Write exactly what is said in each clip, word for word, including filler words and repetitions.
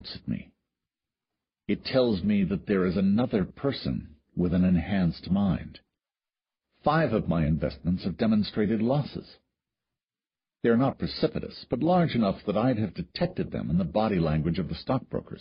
shouts at me. It tells me that there is another person with an enhanced mind. Five of my investments have demonstrated losses. They are not precipitous, but large enough that I'd have detected them in the body language of the stockbrokers.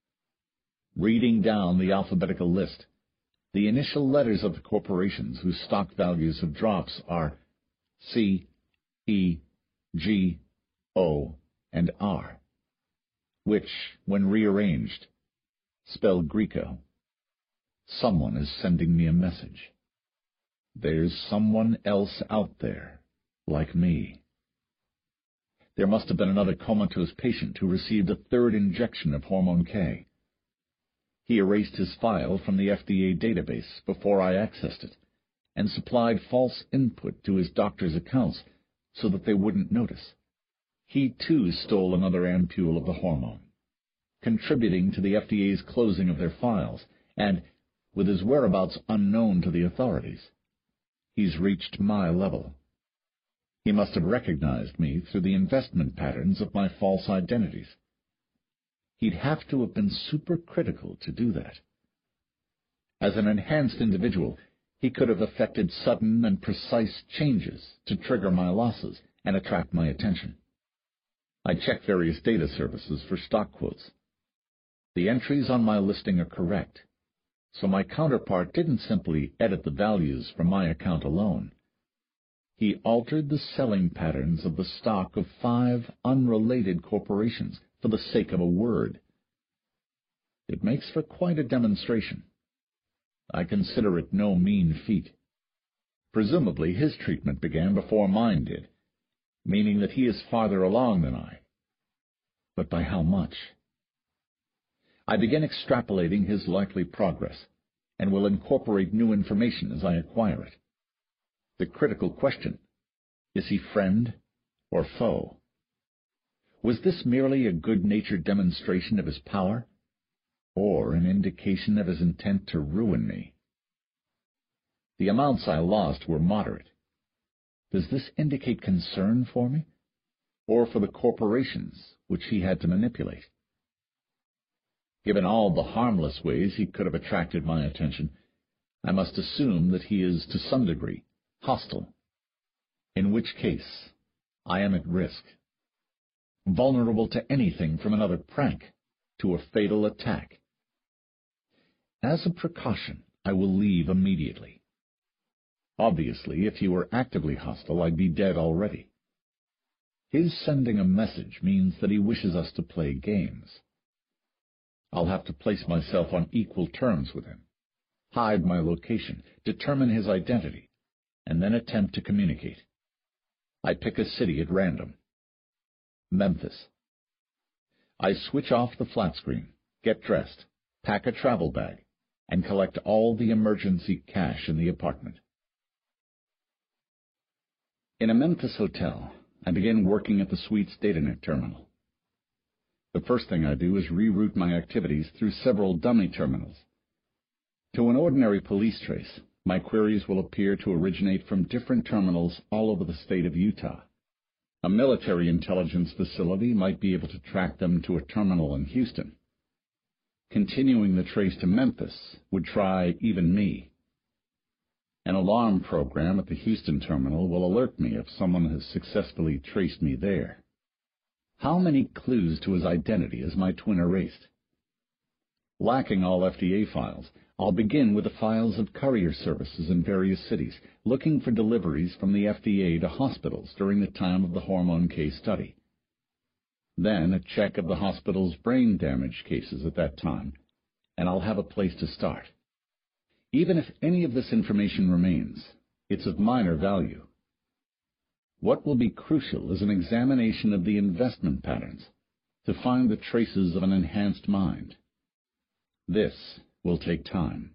Reading down the alphabetical list, the initial letters of the corporations whose stock values have dropped are C, E, G, O, and R, which, when rearranged, spell Greco. Someone is sending me a message. There's someone else out there, like me. There must have been another comatose patient who received a third injection of Hormone K. He erased his file from the F D A database before I accessed it, and supplied false input to his doctor's accounts so that they wouldn't notice. He, too, stole another ampule of the hormone, contributing to the F D A's closing of their files, and, with his whereabouts unknown to the authorities, he's reached my level. He must have recognized me through the investment patterns of my false identities. He'd have to have been supercritical to do that. As an enhanced individual, he could have effected sudden and precise changes to trigger my losses and attract my attention. I checked various data services for stock quotes. The entries on my listing are correct, so my counterpart didn't simply edit the values from my account alone. He altered the selling patterns of the stock of five unrelated corporations for the sake of a word. It makes for quite a demonstration. I consider it no mean feat. Presumably his treatment began before mine did, meaning that he is farther along than I. But by how much? I begin extrapolating his likely progress, and will incorporate new information as I acquire it. The critical question, is he friend or foe? Was this merely a good-natured demonstration of his power, or an indication of his intent to ruin me? The amounts I lost were moderate. Does this indicate concern for me, or for the corporations which he had to manipulate? Given all the harmless ways he could have attracted my attention, I must assume that he is, to some degree, hostile, in which case I am at risk, vulnerable to anything from another prank to a fatal attack. As a precaution, I will leave immediately. Obviously, if he were actively hostile, I'd be dead already. His sending a message means that he wishes us to play games. I'll have to place myself on equal terms with him, hide my location, determine his identity, and then attempt to communicate. I pick a city at random. Memphis. I switch off the flat screen, get dressed, pack a travel bag, and collect all the emergency cash in the apartment. In a Memphis hotel, I begin working at the suite's datanet terminal. The first thing I do is reroute my activities through several dummy terminals. To an ordinary police trace, my queries will appear to originate from different terminals all over the state of Utah. A military intelligence facility might be able to track them to a terminal in Houston. Continuing the trace to Memphis would try even me. An alarm program at the Houston terminal will alert me if someone has successfully traced me there. How many clues to his identity has my twin erased? Lacking all F D A files, I'll begin with the files of courier services in various cities, looking for deliveries from the F D A to hospitals during the time of the Hormone K study. Then a check of the hospital's brain damage cases at that time, and I'll have a place to start. Even if any of this information remains, it's of minor value. What will be crucial is an examination of the investment patterns to find the traces of an enhanced mind. This will take time.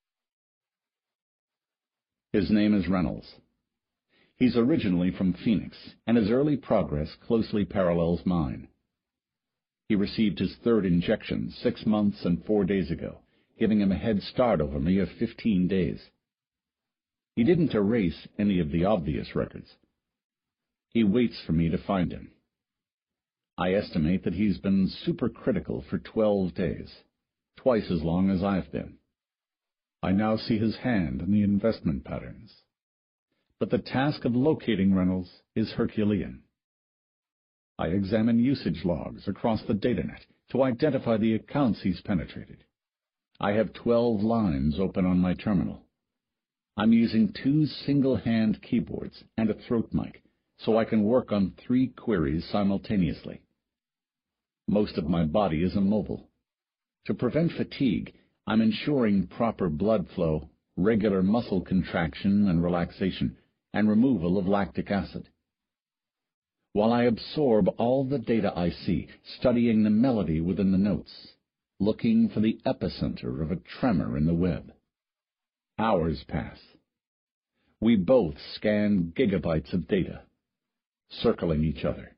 His name is Reynolds. He's originally from Phoenix, and his early progress closely parallels mine. He received his third injection six months and four days ago, giving him a head start over me of fifteen days. He didn't erase any of the obvious records. He waits for me to find him. I estimate that he's been supercritical for twelve days, twice as long as I've been. I now see his hand in the investment patterns. But the task of locating Reynolds is Herculean. I examine usage logs across the datanet to identify the accounts he's penetrated. I have twelve lines open on my terminal. I'm using two single-hand keyboards and a throat mic, so I can work on three queries simultaneously. Most of my body is immobile. To prevent fatigue, I'm ensuring proper blood flow, regular muscle contraction and relaxation, and removal of lactic acid. While I absorb all the data I see, studying the melody within the notes, looking for the epicenter of a tremor in the web. Hours pass. We both scan gigabytes of data, circling each other.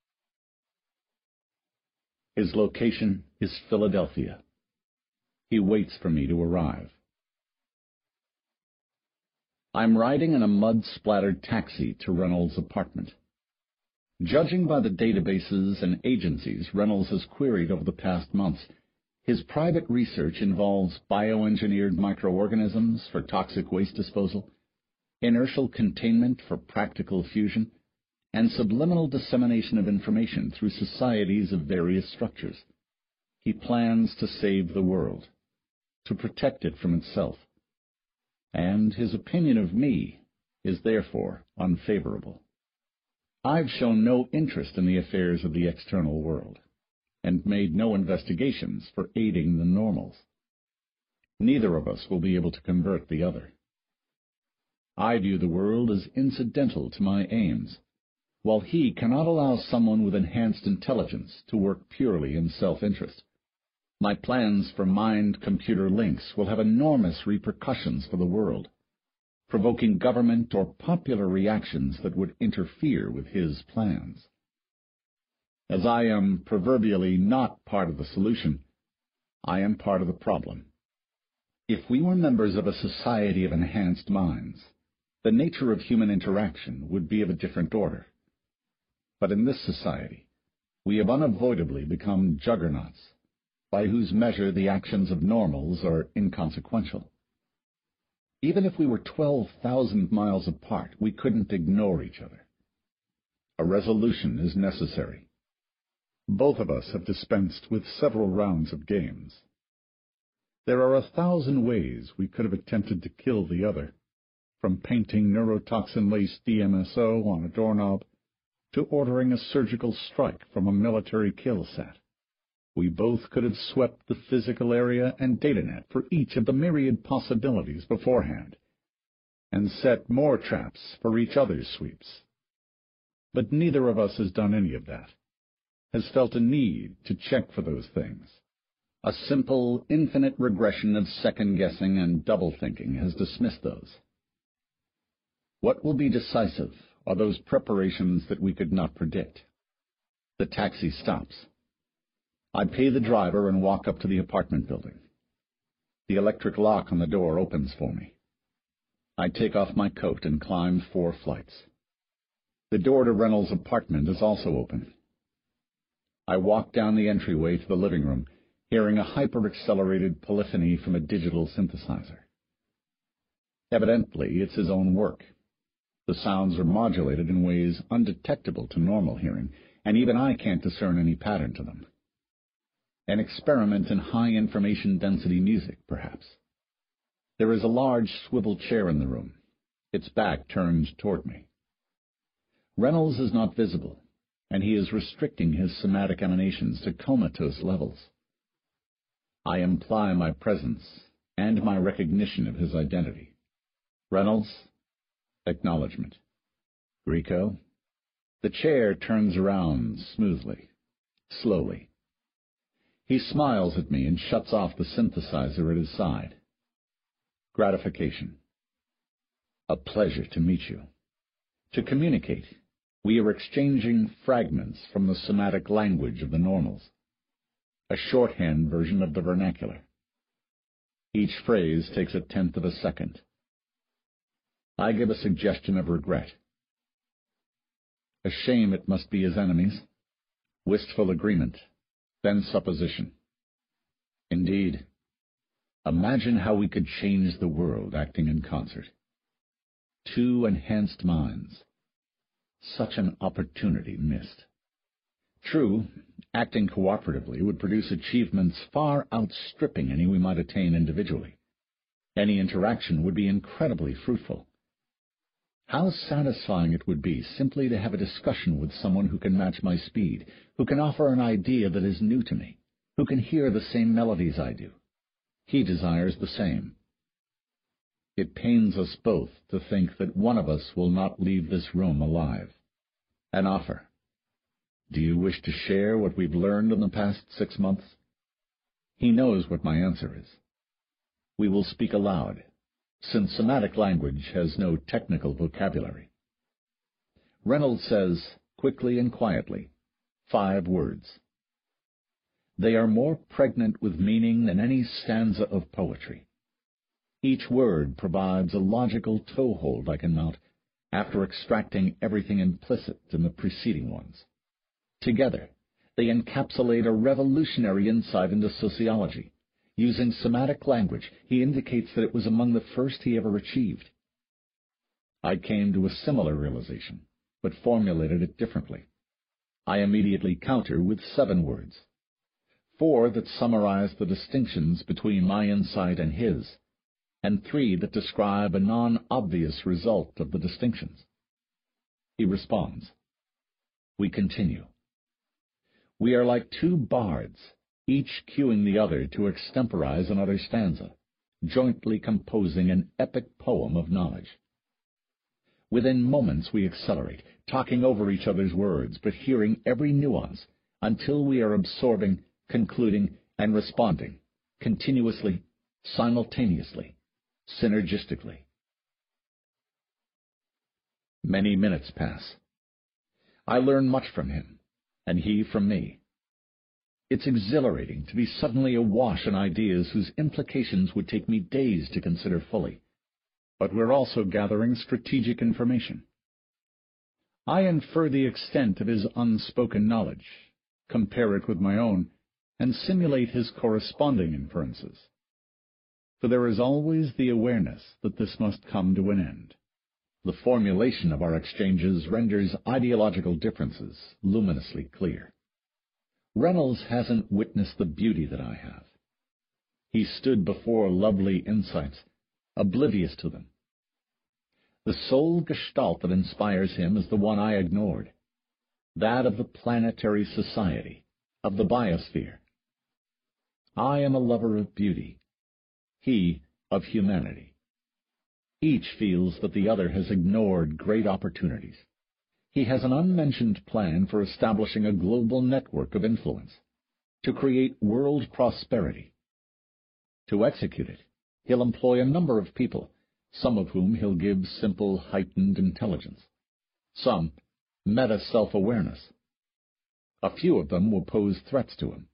His location is Philadelphia. He waits for me to arrive. I'm riding in a mud-splattered taxi to Reynolds' apartment. Judging by the databases and agencies Reynolds has queried over the past months, his private research involves bioengineered microorganisms for toxic waste disposal, inertial containment for practical fusion, and subliminal dissemination of information through societies of various structures. He plans to save the world, to protect it from itself, and his opinion of me is therefore unfavorable. I've shown no interest in the affairs of the external world, and made no investigations for aiding the normals. Neither of us will be able to convert the other. I view the world as incidental to my aims, while he cannot allow someone with enhanced intelligence to work purely in self-interest. My plans for mind-computer links will have enormous repercussions for the world, provoking government or popular reactions that would interfere with his plans. As I am proverbially not part of the solution, I am part of the problem. If we were members of a society of enhanced minds, the nature of human interaction would be of a different order. But in this society, we have unavoidably become juggernauts, by whose measure the actions of normals are inconsequential. Even if we were twelve thousand miles apart, we couldn't ignore each other. A resolution is necessary. Both of us have dispensed with several rounds of games. There are a thousand ways we could have attempted to kill the other, from painting neurotoxin-laced D M S O on a doorknob to ordering a surgical strike from a military kill set. We both could have swept the physical area and datanet for each of the myriad possibilities beforehand, and set more traps for each other's sweeps. But neither of us has done any of that, has felt a need to check for those things. A simple, infinite regression of second-guessing and double-thinking has dismissed those. What will be decisive are those preparations that we could not predict. The taxi stops. I pay the driver and walk up to the apartment building. The electric lock on the door opens for me. I take off my coat and climb four flights. The door to Reynolds' apartment is also open. I walk down the entryway to the living room, hearing a hyper-accelerated polyphony from a digital synthesizer. Evidently, it's his own work. The sounds are modulated in ways undetectable to normal hearing, and even I can't discern any pattern to them. An experiment in high-information density music, perhaps. There is a large swivel chair in the room, its back turned toward me. Reynolds is not visible, and he is restricting his somatic emanations to comatose levels. I imply my presence and my recognition of his identity. Reynolds, acknowledgement. Grieco. The chair turns around smoothly, slowly. He smiles at me and shuts off the synthesizer at his side. Gratification. A pleasure to meet you. To communicate, we are exchanging fragments from the somatic language of the normals, a shorthand version of the vernacular. Each phrase takes a tenth of a second. I give a suggestion of regret. A shame it must be his enemies. wistful agreement, then supposition. Indeed, imagine how we could change the world acting in concert. Two enhanced minds. Such an opportunity missed. True, acting cooperatively would produce achievements far outstripping any we might attain individually. Any interaction would be incredibly fruitful. How satisfying it would be simply to have a discussion with someone who can match my speed, who can offer an idea that is new to me, who can hear the same melodies I do. He desires the same. It pains us both to think that one of us will not leave this room alive. An offer. Do you wish to share what we've learned in the past six months? He knows what my answer is. We will speak aloud, since somatic language has no technical vocabulary. Reynolds says, quickly and quietly, five words. They are more pregnant with meaning than any stanza of poetry. Each word provides a logical toehold I can mount after extracting everything implicit in the preceding ones. Together, they encapsulate a revolutionary insight into sociology. Using somatic language, he indicates that it was among the first he ever achieved. I came to a similar realization, but formulated it differently. I immediately counter with seven words. Four that summarize the distinctions between my insight and his, and three that describe a non-obvious result of the distinctions. He responds. We continue. We are like two bards, each cueing the other to extemporize another stanza, jointly composing an epic poem of knowledge. Within moments we accelerate, talking over each other's words, but hearing every nuance, until we are absorbing, concluding, and responding, continuously, simultaneously, synergistically. Many minutes pass. I learn much from him, and he from me. It's exhilarating to be suddenly awash in ideas whose implications would take me days to consider fully. But we're also gathering strategic information. I infer the extent of his unspoken knowledge, compare it with my own, and simulate his corresponding inferences. For there is always the awareness that this must come to an end. The formulation of our exchanges renders ideological differences luminously clear. Reynolds hasn't witnessed the beauty that I have. He stood before lovely insights, oblivious to them. The sole gestalt that inspires him is the one I ignored, that of the planetary society, of the biosphere. I am a lover of beauty, he of humanity. Each feels that the other has ignored great opportunities. He has an unmentioned plan for establishing a global network of influence, to create world prosperity. To execute it, he'll employ a number of people, some of whom he'll give simple heightened intelligence, some meta self-awareness. A few of them will pose threats to him.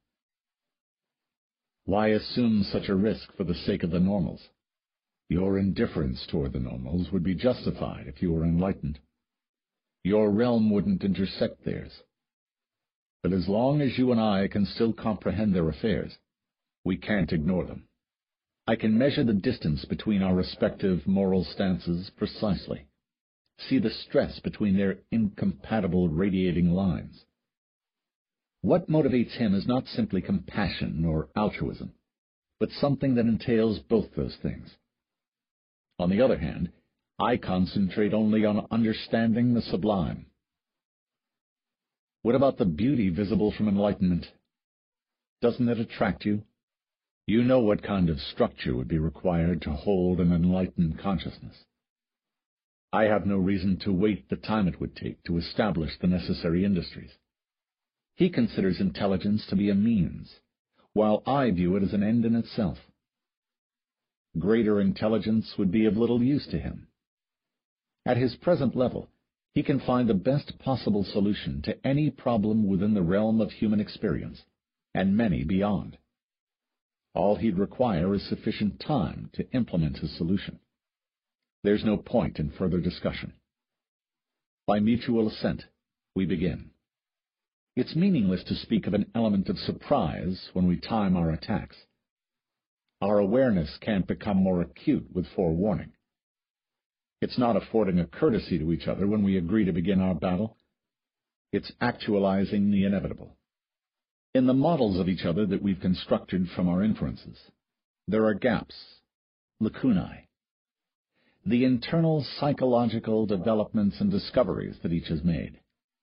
Why assume such a risk for the sake of the normals? Your indifference toward the normals would be justified if you were enlightened. Your realm wouldn't intersect theirs. But as long as you and I can still comprehend their affairs, we can't ignore them. I can measure the distance between our respective moral stances precisely, see the stress between their incompatible radiating lines. What motivates him is not simply compassion or altruism, but something that entails both those things. On the other hand, I concentrate only on understanding the sublime. What about the beauty visible from enlightenment? Doesn't it attract you? You know what kind of structure would be required to hold an enlightened consciousness. I have no reason to wait the time it would take to establish the necessary industries. He considers intelligence to be a means, while I view it as an end in itself. Greater intelligence would be of little use to him. At his present level, he can find the best possible solution to any problem within the realm of human experience, and many beyond. All he'd require is sufficient time to implement his solution. There's no point in further discussion. By mutual assent, we begin. It's meaningless to speak of an element of surprise when we time our attacks. Our awareness can't become more acute with forewarning. It's not affording a courtesy to each other when we agree to begin our battle. It's actualizing the inevitable. In the models of each other that we've constructed from our inferences, there are gaps, lacunae, the internal psychological developments and discoveries that each has made.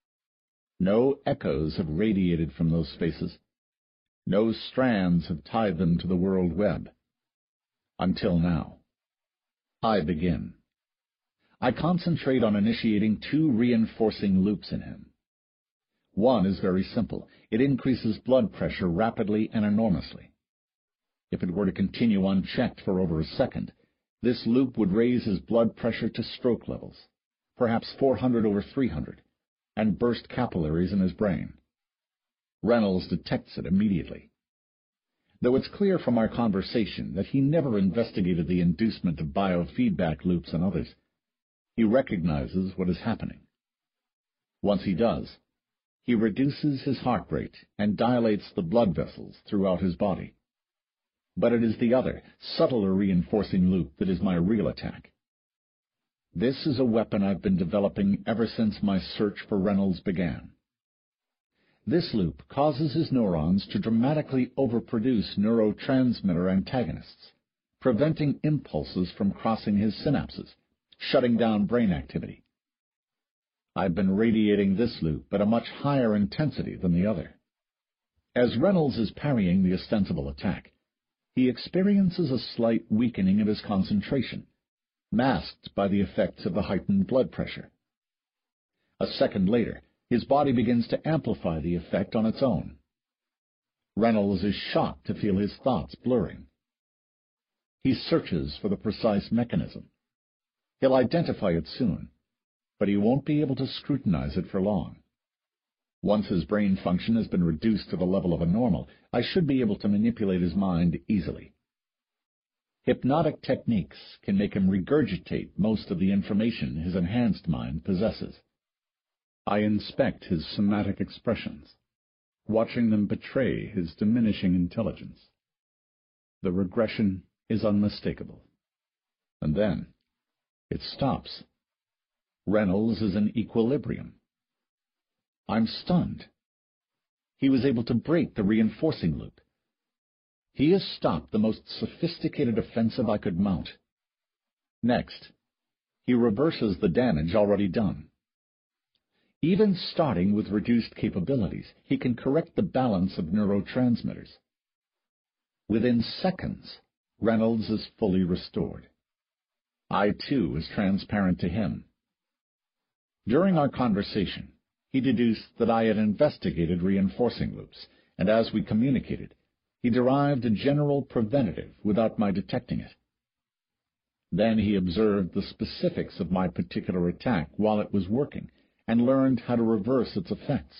No echoes have radiated from those spaces. No strands have tied them to the world web. Until now. I begin. I concentrate on initiating two reinforcing loops in him. One is very simple. It increases blood pressure rapidly and enormously. If it were to continue unchecked for over a second, this loop would raise his blood pressure to stroke levels, perhaps four hundred over three hundred, and burst capillaries in his brain. Reynolds detects it immediately. Though it's clear from our conversation that he never investigated the inducement of biofeedback loops in others, he recognizes what is happening. Once he does, he reduces his heart rate and dilates the blood vessels throughout his body. But it is the other, subtler reinforcing loop that is my real attack. This is a weapon I've been developing ever since my search for Reynolds began. This loop causes his neurons to dramatically overproduce neurotransmitter antagonists, preventing impulses from crossing his synapses, shutting down brain activity. I've been radiating this loop at a much higher intensity than the other. As Reynolds is parrying the ostensible attack, he experiences a slight weakening of his concentration, masked by the effects of the heightened blood pressure. A second later, his body begins to amplify the effect on its own. Reynolds is shocked to feel his thoughts blurring. He searches for the precise mechanism. He'll identify it soon, but he won't be able to scrutinize it for long. Once his brain function has been reduced to the level of a normal, I should be able to manipulate his mind easily. Hypnotic techniques can make him regurgitate most of the information his enhanced mind possesses. I inspect his somatic expressions, watching them betray his diminishing intelligence. The regression is unmistakable. And then it stops. Reynolds is in equilibrium. I'm stunned. He was able to break the reinforcing loop. He has stopped the most sophisticated offensive I could mount. Next, he reverses the damage already done. Even starting with reduced capabilities, he can correct the balance of neurotransmitters. Within seconds, Reynolds is fully restored. I, too, was transparent to him. During our conversation, he deduced that I had investigated reinforcing loops, and as we communicated, he derived a general preventative without my detecting it. Then he observed the specifics of my particular attack while it was working, and learned how to reverse its effects.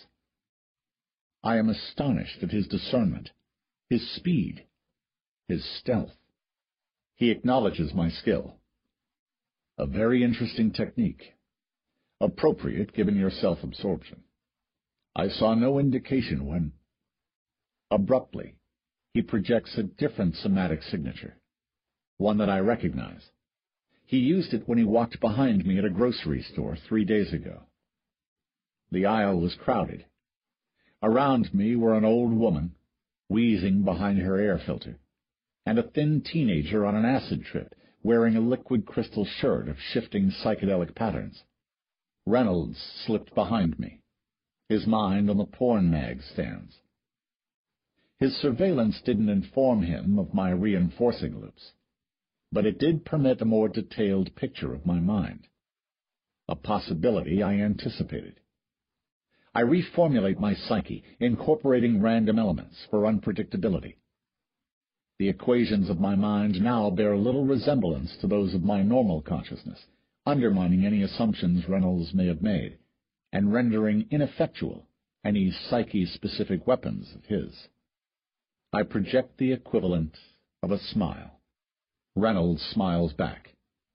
I am astonished at his discernment, his speed, his stealth. He acknowledges my skill. A very interesting technique, appropriate given your self-absorption. I saw no indication when, abruptly, he projects a different somatic signature, one that I recognize. He used it when he walked behind me at a grocery store three days ago. The aisle was crowded. Around me were an old woman, wheezing behind her air filter, and a thin teenager on an acid trip, wearing a liquid crystal shirt of shifting psychedelic patterns. Reynolds slipped behind me, his mind on the porn mag stands. His surveillance didn't inform him of my reinforcing loops, but it did permit a more detailed picture of my mind, a possibility I anticipated. I reformulate my psyche, incorporating random elements for unpredictability. The equations of my mind now bear little resemblance to those of my normal consciousness, undermining any assumptions Reynolds may have made, and rendering ineffectual any psyche-specific weapons of his. I project the equivalent of a smile. Reynolds smiles back.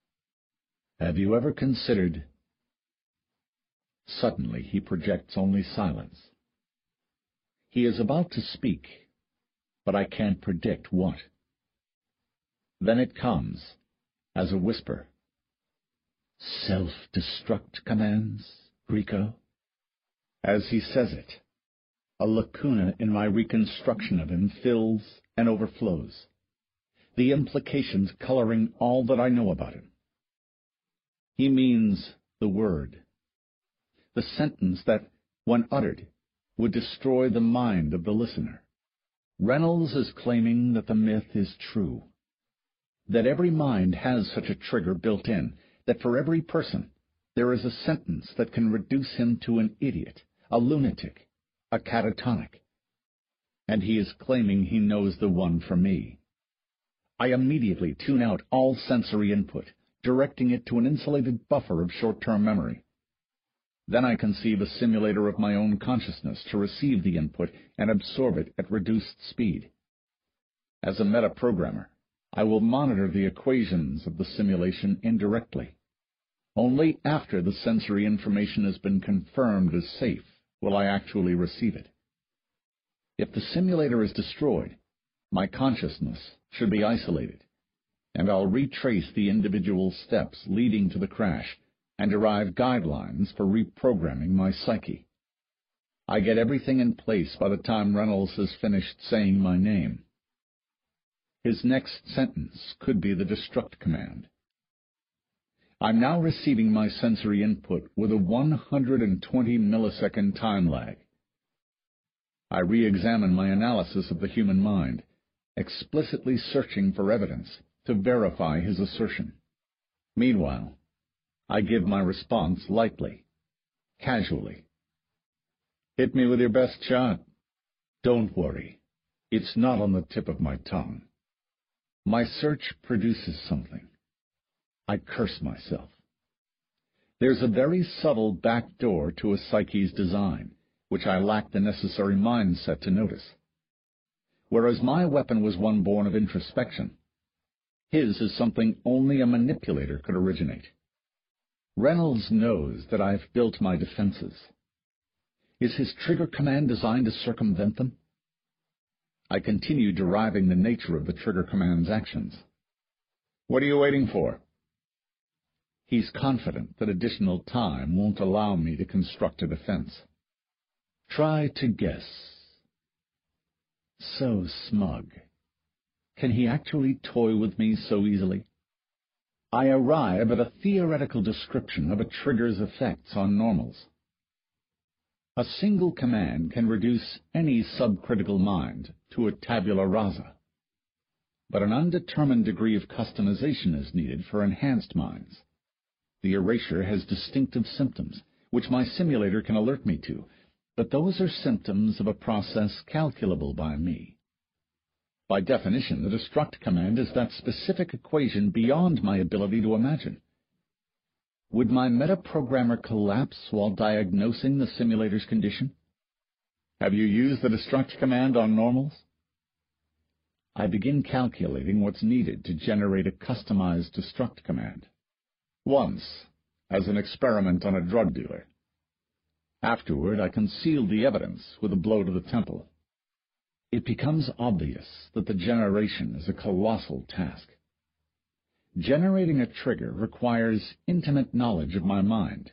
Have you ever considered... Suddenly he projects only silence. He is about to speak, but I can't predict what. Then it comes, as a whisper. Self-destruct commands, Rico? As he says it, a lacuna in my reconstruction of him fills and overflows, the implications coloring all that I know about him. He means the word, the sentence that, when uttered, would destroy the mind of the listener. Reynolds is claiming that the myth is true, that every mind has such a trigger built in, that for every person there is a sentence that can reduce him to an idiot, a lunatic, a catatonic. And he is claiming he knows the one for me. I immediately tune out all sensory input, directing it to an insulated buffer of short-term memory. Then I conceive a simulator of my own consciousness to receive the input and absorb it at reduced speed. As a meta-programmer, I will monitor the equations of the simulation indirectly. Only after the sensory information has been confirmed as safe will I actually receive it. If the simulator is destroyed, my consciousness should be isolated, and I'll retrace the individual steps leading to the crash and derive guidelines for reprogramming my psyche. I get everything in place by the time Reynolds has finished saying my name. His next sentence could be the destruct command. I'm now receiving my sensory input with a one hundred twenty millisecond time lag. I re-examine my analysis of the human mind, explicitly searching for evidence to verify his assertion. Meanwhile, I give my response lightly, casually. Hit me with your best shot. Don't worry, it's not on the tip of my tongue. My search produces something. I curse myself. There's a very subtle back door to a psyche's design, which I lack the necessary mindset to notice. Whereas my weapon was one born of introspection, his is something only a manipulator could originate. Reynolds knows that I've built my defenses. Is his trigger command designed to circumvent them? I continue deriving the nature of the trigger command's actions. What are you waiting for? He's confident that additional time won't allow me to construct a defense. Try to guess. So smug. Can he actually toy with me so easily? I arrive at a theoretical description of a trigger's effects on normals. A single command can reduce any subcritical mind to a tabula rasa, but an undetermined degree of customization is needed for enhanced minds. The erasure has distinctive symptoms, which my simulator can alert me to, but those are symptoms of a process calculable by me. By definition, the destruct command is that specific equation beyond my ability to imagine. Would my metaprogrammer collapse while diagnosing the simulator's condition? Have you used the destruct command on normals? I begin calculating what's needed to generate a customized destruct command. Once, as an experiment on a drug dealer. Afterward, I concealed the evidence with a blow to the temple. It becomes obvious that the generation is a colossal task. Generating a trigger requires intimate knowledge of my mind.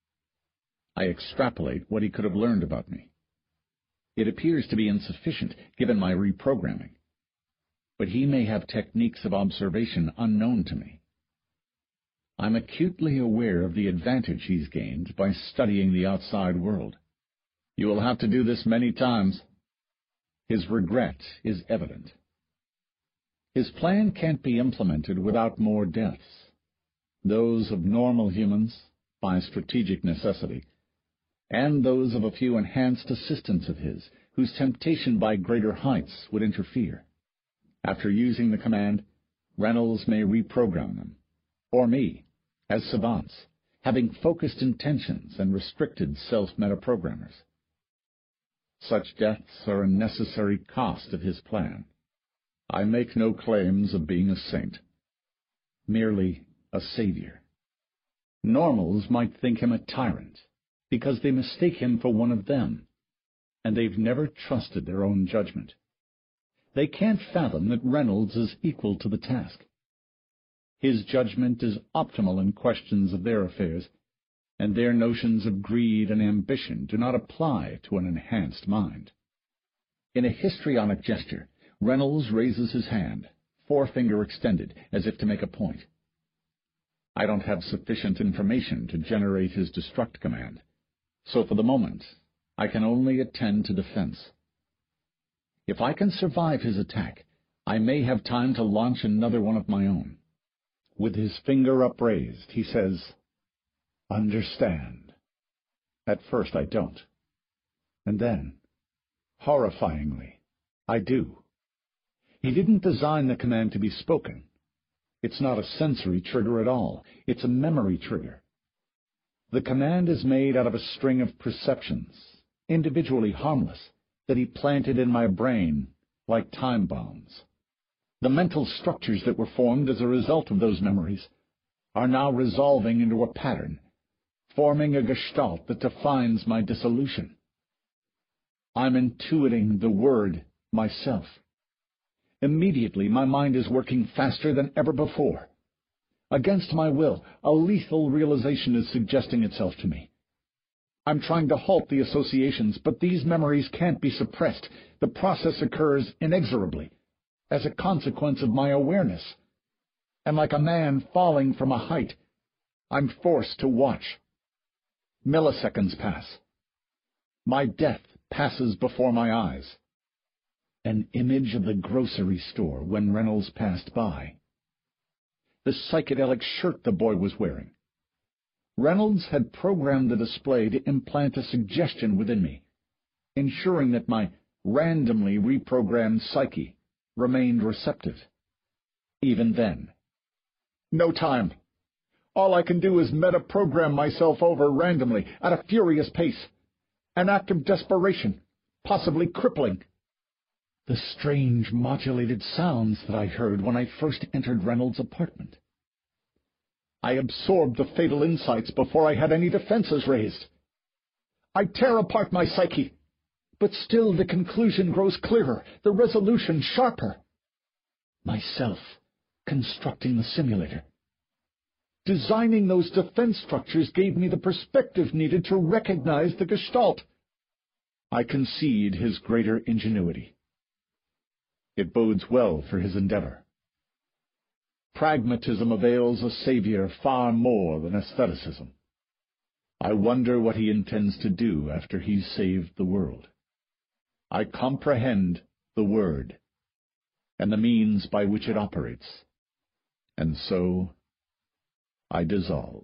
I extrapolate what he could have learned about me. It appears to be insufficient, given my reprogramming. But he may have techniques of observation unknown to me. I'm acutely aware of the advantage he's gained by studying the outside world. You will have to do this many times. His regret is evident. His plan can't be implemented without more deaths, those of normal humans, by strategic necessity, and those of a few enhanced assistants of his, whose temptation by greater heights would interfere. After using the command, Reynolds may reprogram them, or me, as savants, having focused intentions and restricted self-metaprogrammers. Such deaths are a necessary cost of his plan. I make no claims of being a saint, merely a savior. Normals might think him a tyrant, because they mistake him for one of them. and they've never trusted their own judgment. They can't fathom that Reynolds is equal to the task. His judgment is optimal in questions of their affairs, and their notions of greed and ambition do not apply to an enhanced mind. In a histrionic gesture, Reynolds raises his hand, forefinger extended, as if to make a point. I don't have sufficient information to generate his destruct command, so for the moment I can only attend to defense. If I can survive his attack, I may have time to launch another one of my own. With his finger upraised, he says, "Understand." At first I don't. And then, horrifyingly, I do. He didn't design the command to be spoken. It's not a sensory trigger at all. It's a memory trigger. The command is made out of a string of perceptions, individually harmless, that he planted in my brain like time bombs. The mental structures that were formed as a result of those memories are now resolving into a pattern, forming a gestalt that defines my dissolution. I'm intuiting the word myself. Immediately, my mind is working faster than ever before. Against my will, a lethal realization is suggesting itself to me. I'm trying to halt the associations, but these memories can't be suppressed. The process occurs inexorably, as a consequence of my awareness. And like a man falling from a height, I'm forced to watch. Milliseconds pass. My death passes before my eyes. An image of the grocery store when Reynolds passed by. The psychedelic shirt the boy was wearing. Reynolds had programmed the display to implant a suggestion within me, ensuring that my randomly reprogrammed psyche remained receptive. Even then. No time. All I can do is meta-program myself over randomly at a furious pace. An act of desperation, possibly crippling. The strange modulated sounds that I heard when I first entered Reynolds' apartment. I absorbed the fatal insights before I had any defenses raised. I tear apart my psyche, but still the conclusion grows clearer, the resolution sharper. Myself, constructing the simulator. Designing those defense structures gave me the perspective needed to recognize the gestalt. I concede his greater ingenuity. It bodes well for his endeavor. Pragmatism avails a savior far more than aestheticism. I wonder what he intends to do after he's saved the world. I comprehend the word, and the means by which it operates, and so I dissolve.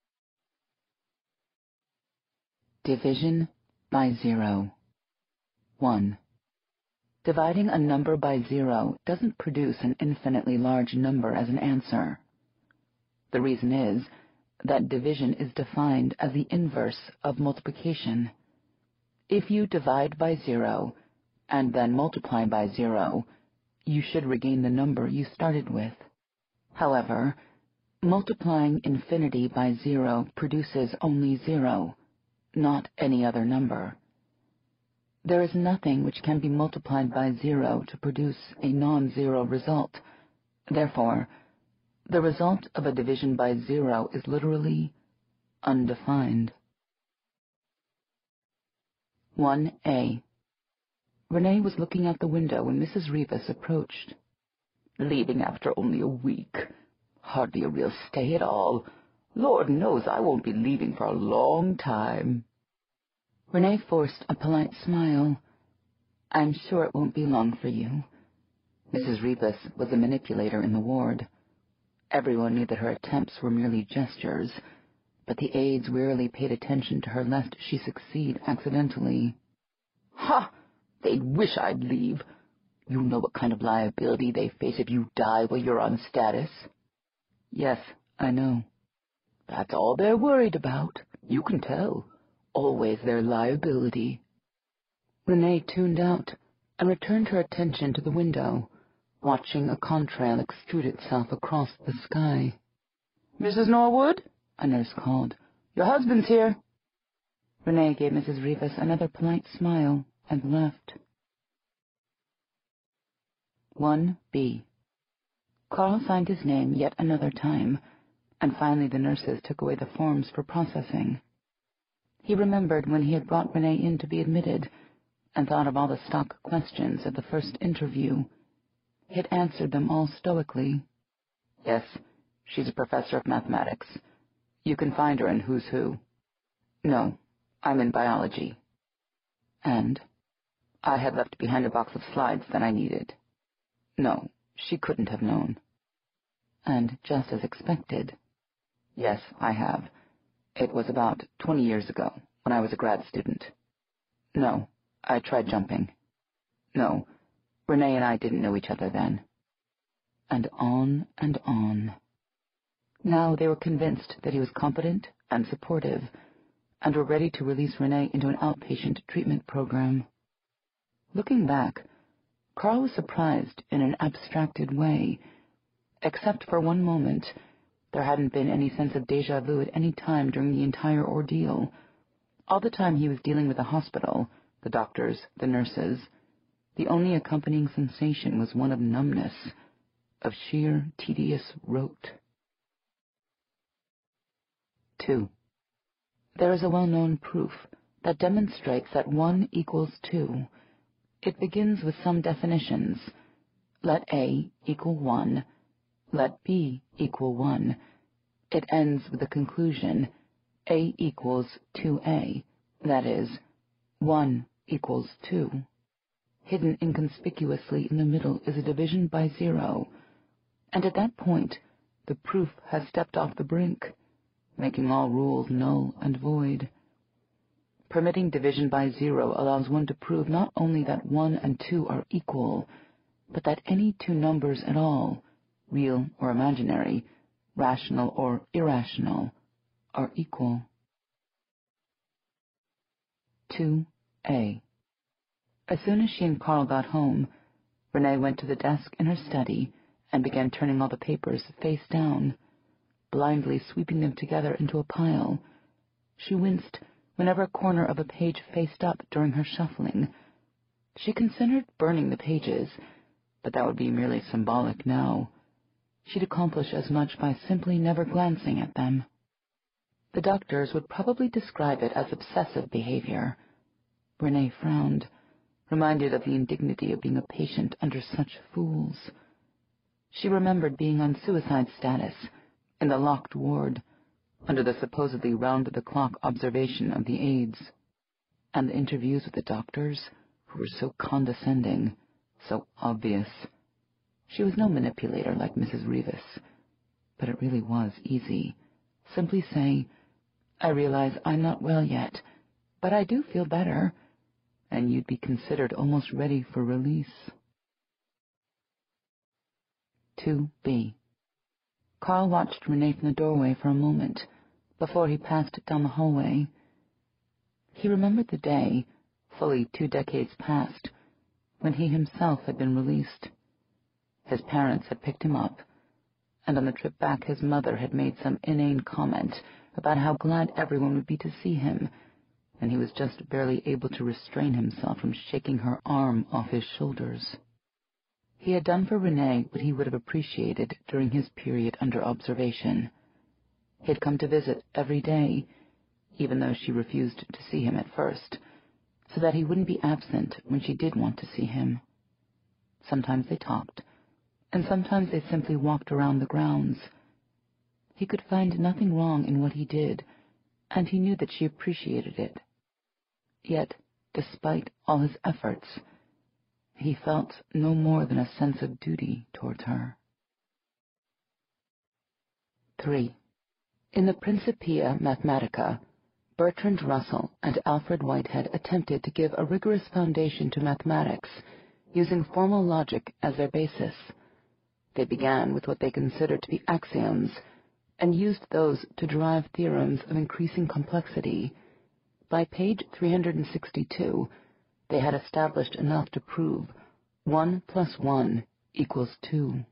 Division by zero. One. Dividing a number by zero doesn't produce an infinitely large number as an answer. The reason is that division is defined as the inverse of multiplication. If you divide by zero and then multiply by zero, you should regain the number you started with. However, multiplying infinity by zero produces only zero, not any other number. There is nothing which can be multiplied by zero to produce a non-zero result. Therefore, the result of a division by zero is literally undefined. one A. Renee was looking out the window when Missus Rivas approached. "Leaving after only a week. Hardly a real stay at all. Lord knows I won't be leaving for a long time." Renee forced a polite smile. "I'm sure it won't be long for you." Missus Rivas was a manipulator in the ward. Everyone knew that her attempts were merely gestures, but the aides rarely paid attention to her lest she succeed accidentally. "Ha! They'd wish I'd leave. You know what kind of liability they face if you die while you're on status." "Yes, I know." "That's all they're worried about. You can tell. Always their liability." Renee tuned out and returned her attention to the window, watching a contrail extrude itself across the sky. "Missus Norwood," a nurse called, "your husband's here." Renee gave Missus Rivas another polite smile and left. one B. Carl signed his name yet another time, and finally the nurses took away the forms for processing. He remembered when he had brought Renee in to be admitted, and thought of all the stock questions at the first interview. He had answered them all stoically. Yes, she's a professor of mathematics. You can find her in Who's Who. No, I'm in biology. And I had left behind a box of slides that I needed. No, she couldn't have known. And just as expected, yes, I have. It was about twenty years ago, when I was a grad student. No, I tried jumping. No, Renee and I didn't know each other then. And on and on. Now they were convinced that he was competent and supportive, and were ready to release Renee into an outpatient treatment program. Looking back, Carl was surprised in an abstracted way. Except for one moment, there hadn't been any sense of déjà vu at any time during the entire ordeal. All the time he was dealing with the hospital, the doctors, the nurses, the only accompanying sensation was one of numbness, of sheer, tedious rote. Two. There is a well-known proof that demonstrates that one equals two. It begins with some definitions. Let A equal one. Let B equal one. It ends with the conclusion, A equals two A, that is, one equals two. Hidden inconspicuously in the middle is a division by zero, and at that point the proof has stepped off the brink, making all rules null and void. Permitting division by zero allows one to prove not only that one and two are equal, but that any two numbers at all, real or imaginary, rational or irrational, are equal. two A. As soon as she and Carl got home, Renee went to the desk in her study and began turning all the papers face down, blindly sweeping them together into a pile. She winced whenever a corner of a page faced up during her shuffling. She considered burning the pages, but that would be merely symbolic now. She'd accomplish as much by simply never glancing at them. The doctors would probably describe it as obsessive behavior. Renee frowned, reminded of the indignity of being a patient under such fools. She remembered being on suicide status, in the locked ward, under the supposedly round-the-clock observation of the aides, and the interviews with the doctors, who were so condescending, so obvious. She was no manipulator like Missus Rivas, but it really was easy. Simply say, I realize I'm not well yet, but I do feel better, and you'd be considered almost ready for release. two B. Carl watched Renee from the doorway for a moment before he passed down the hallway. He remembered the day, fully two decades past, when he himself had been released. His parents had picked him up, and on the trip back his mother had made some inane comment about how glad everyone would be to see him, and he was just barely able to restrain himself from shaking her arm off his shoulders. He had done for Renee what he would have appreciated during his period under observation. He had come to visit every day, even though she refused to see him at first, so that he wouldn't be absent when she did want to see him. Sometimes they talked, and sometimes they simply walked around the grounds. He could find nothing wrong in what he did, and he knew that she appreciated it. Yet, despite all his efforts, he felt no more than a sense of duty towards her. Three. In the Principia Mathematica, Bertrand Russell and Alfred Whitehead attempted to give a rigorous foundation to mathematics, using formal logic as their basis. They began with what they considered to be axioms, and used those to derive theorems of increasing complexity. By page three hundred sixty-two, they had established enough to prove one plus one equals two.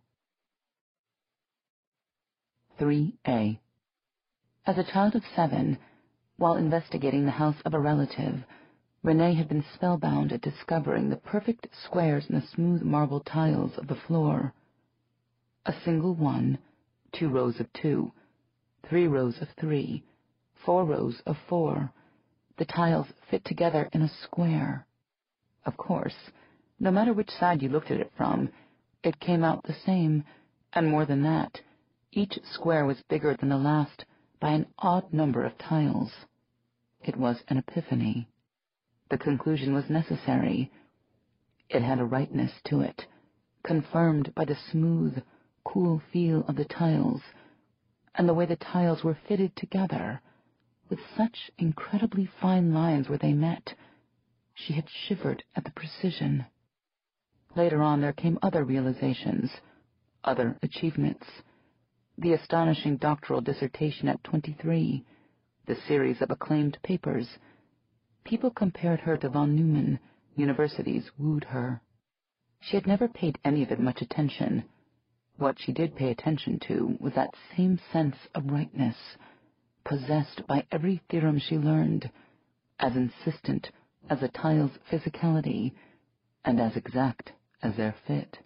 three A. As a child of seven, while investigating the house of a relative, Renee had been spellbound at discovering the perfect squares in the smooth marble tiles of the floor. A single one, two rows of two, three rows of three, four rows of four. The tiles fit together in a square. Of course, no matter which side you looked at it from, it came out the same, and more than that, each square was bigger than the last by an odd number of tiles. It was an epiphany. The conclusion was necessary. It had a rightness to it, confirmed by the smooth, cool feel of the tiles, and the way the tiles were fitted together, with such incredibly fine lines where they met. She had shivered at the precision. Later on there came other realizations, other achievements. The astonishing doctoral dissertation at twenty-three, the series of acclaimed papers. People compared her to von Neumann. Universities wooed her. She had never paid any of it much attention. What she did pay attention to was that same sense of rightness, possessed by every theorem she learned, as insistent as a tile's physicality, and as exact as their fit.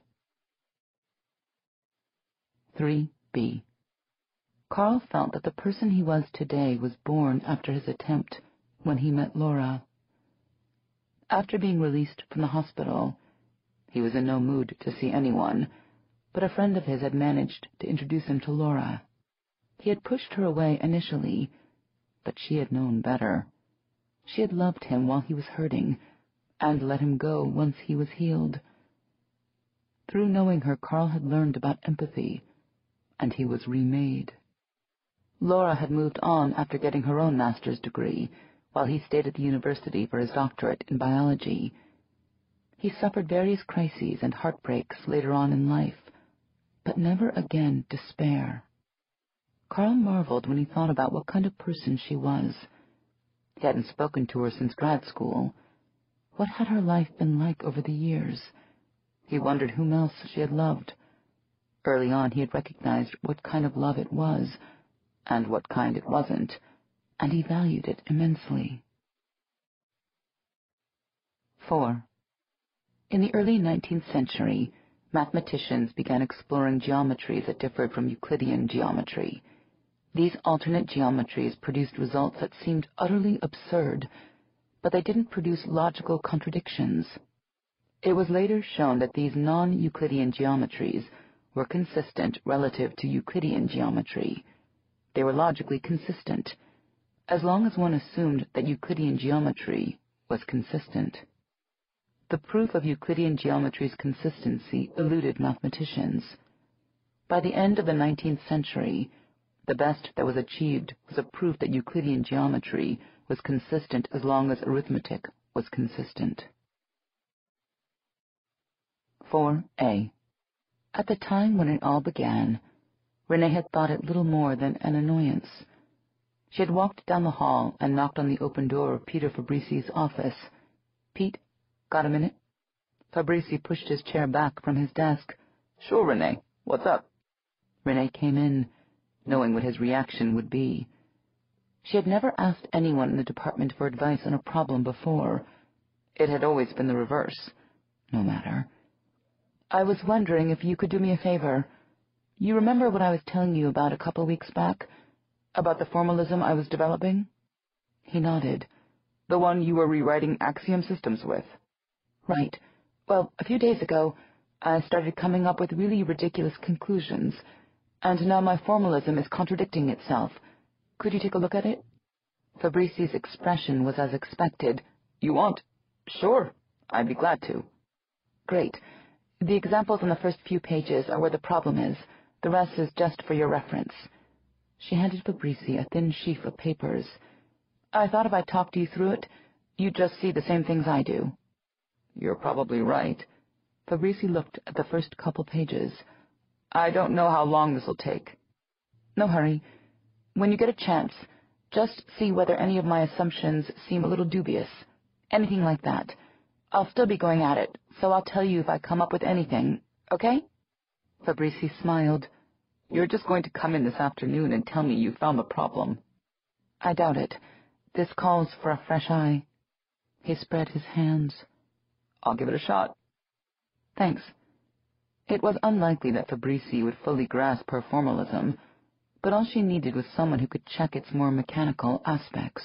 three B. Carl felt that the person he was today was born after his attempt when he met Laura. After being released from the hospital, he was in no mood to see anyone, but a friend of his had managed to introduce him to Laura. He had pushed her away initially, but she had known better. She had loved him while he was hurting, and let him go once he was healed. Through knowing her, Carl had learned about empathy, and he was remade. Laura had moved on after getting her own master's degree, while he stayed at the university for his doctorate in biology. He suffered various crises and heartbreaks later on in life, but never again despair. Carl marveled when he thought about what kind of person she was. He hadn't spoken to her since grad school. What had her life been like over the years? He wondered whom else she had loved. Early on he had recognized what kind of love it was, and what kind it wasn't, and he valued it immensely. Four. In the early nineteenth century, mathematicians began exploring geometries that differed from Euclidean geometry. These alternate geometries produced results that seemed utterly absurd, but they didn't produce logical contradictions. It was later shown that these non-Euclidean geometries were consistent relative to Euclidean geometry. They were logically consistent, as long as one assumed that Euclidean geometry was consistent. The proof of Euclidean geometry's consistency eluded mathematicians. By the end of the nineteenth century, the best that was achieved was a proof that Euclidean geometry was consistent as long as arithmetic was consistent. four A. At the time when it all began, Renee had thought it little more than an annoyance. She had walked down the hall and knocked on the open door of Peter Fabrici's office. "Pete, got a minute?" Fabrici pushed his chair back from his desk. "Sure, Renee. What's up?" Renee came in, knowing what his reaction would be. She had never asked anyone in the department for advice on a problem before. It had always been the reverse. No matter. "I was wondering if you could do me a favor. You remember what I was telling you about a couple weeks back? About the formalism I was developing?" He nodded. "The one you were rewriting axiom systems with?" "Right. Well, a few days ago, I started coming up with really ridiculous conclusions, and now my formalism is contradicting itself. Could you take a look at it?" Fabrici's expression was as expected. "You want?" "Sure. I'd be glad to." "Great. The examples on the first few pages are where the problem is. The rest is just for your reference." She handed Fabrici a thin sheaf of papers. "I thought if I talked you through it, you'd just see the same things I do." "You're probably right." Fabrici looked at the first couple pages. "I don't know how long this'll take." "No hurry. When you get a chance, just see whether any of my assumptions seem a little dubious. Anything like that. I'll still be going at it, so I'll tell you if I come up with anything, okay?" Fabrici smiled. "You're just going to come in this afternoon and tell me you found the problem." "I doubt it. This calls for a fresh eye." He spread his hands. "I'll give it a shot." "Thanks." It was unlikely that Fabrici would fully grasp her formalism, but all she needed was someone who could check its more mechanical aspects.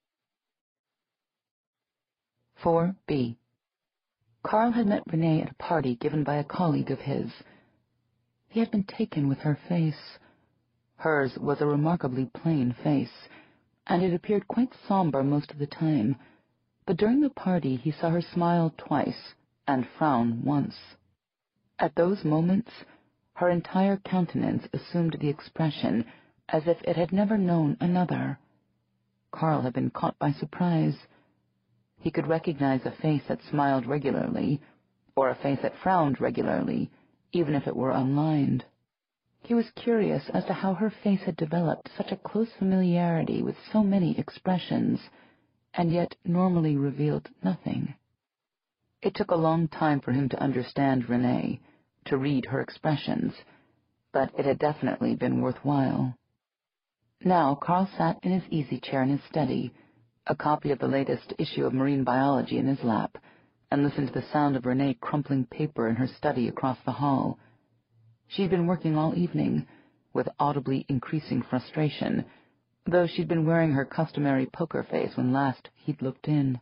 four B. Carl had met Renee at a party given by a colleague of his. He had been taken with her face. Hers was a remarkably plain face, and it appeared quite somber most of the time, but during the party he saw her smile twice and frown once. At those moments, her entire countenance assumed the expression as if it had never known another. Carl had been caught by surprise. He could recognize a face that smiled regularly, or a face that frowned regularly, even if it were unlined. He was curious as to how her face had developed such a close familiarity with so many expressions, and yet normally revealed nothing. It took a long time for him to understand Renee, to read her expressions, but it had definitely been worthwhile. Now Carl sat in his easy chair in his study, a copy of the latest issue of Marine Biology in his lap, and listened to the sound of Renee crumpling paper in her study across the hall. She'd been working all evening, with audibly increasing frustration, though she'd been wearing her customary poker face when last he'd looked in.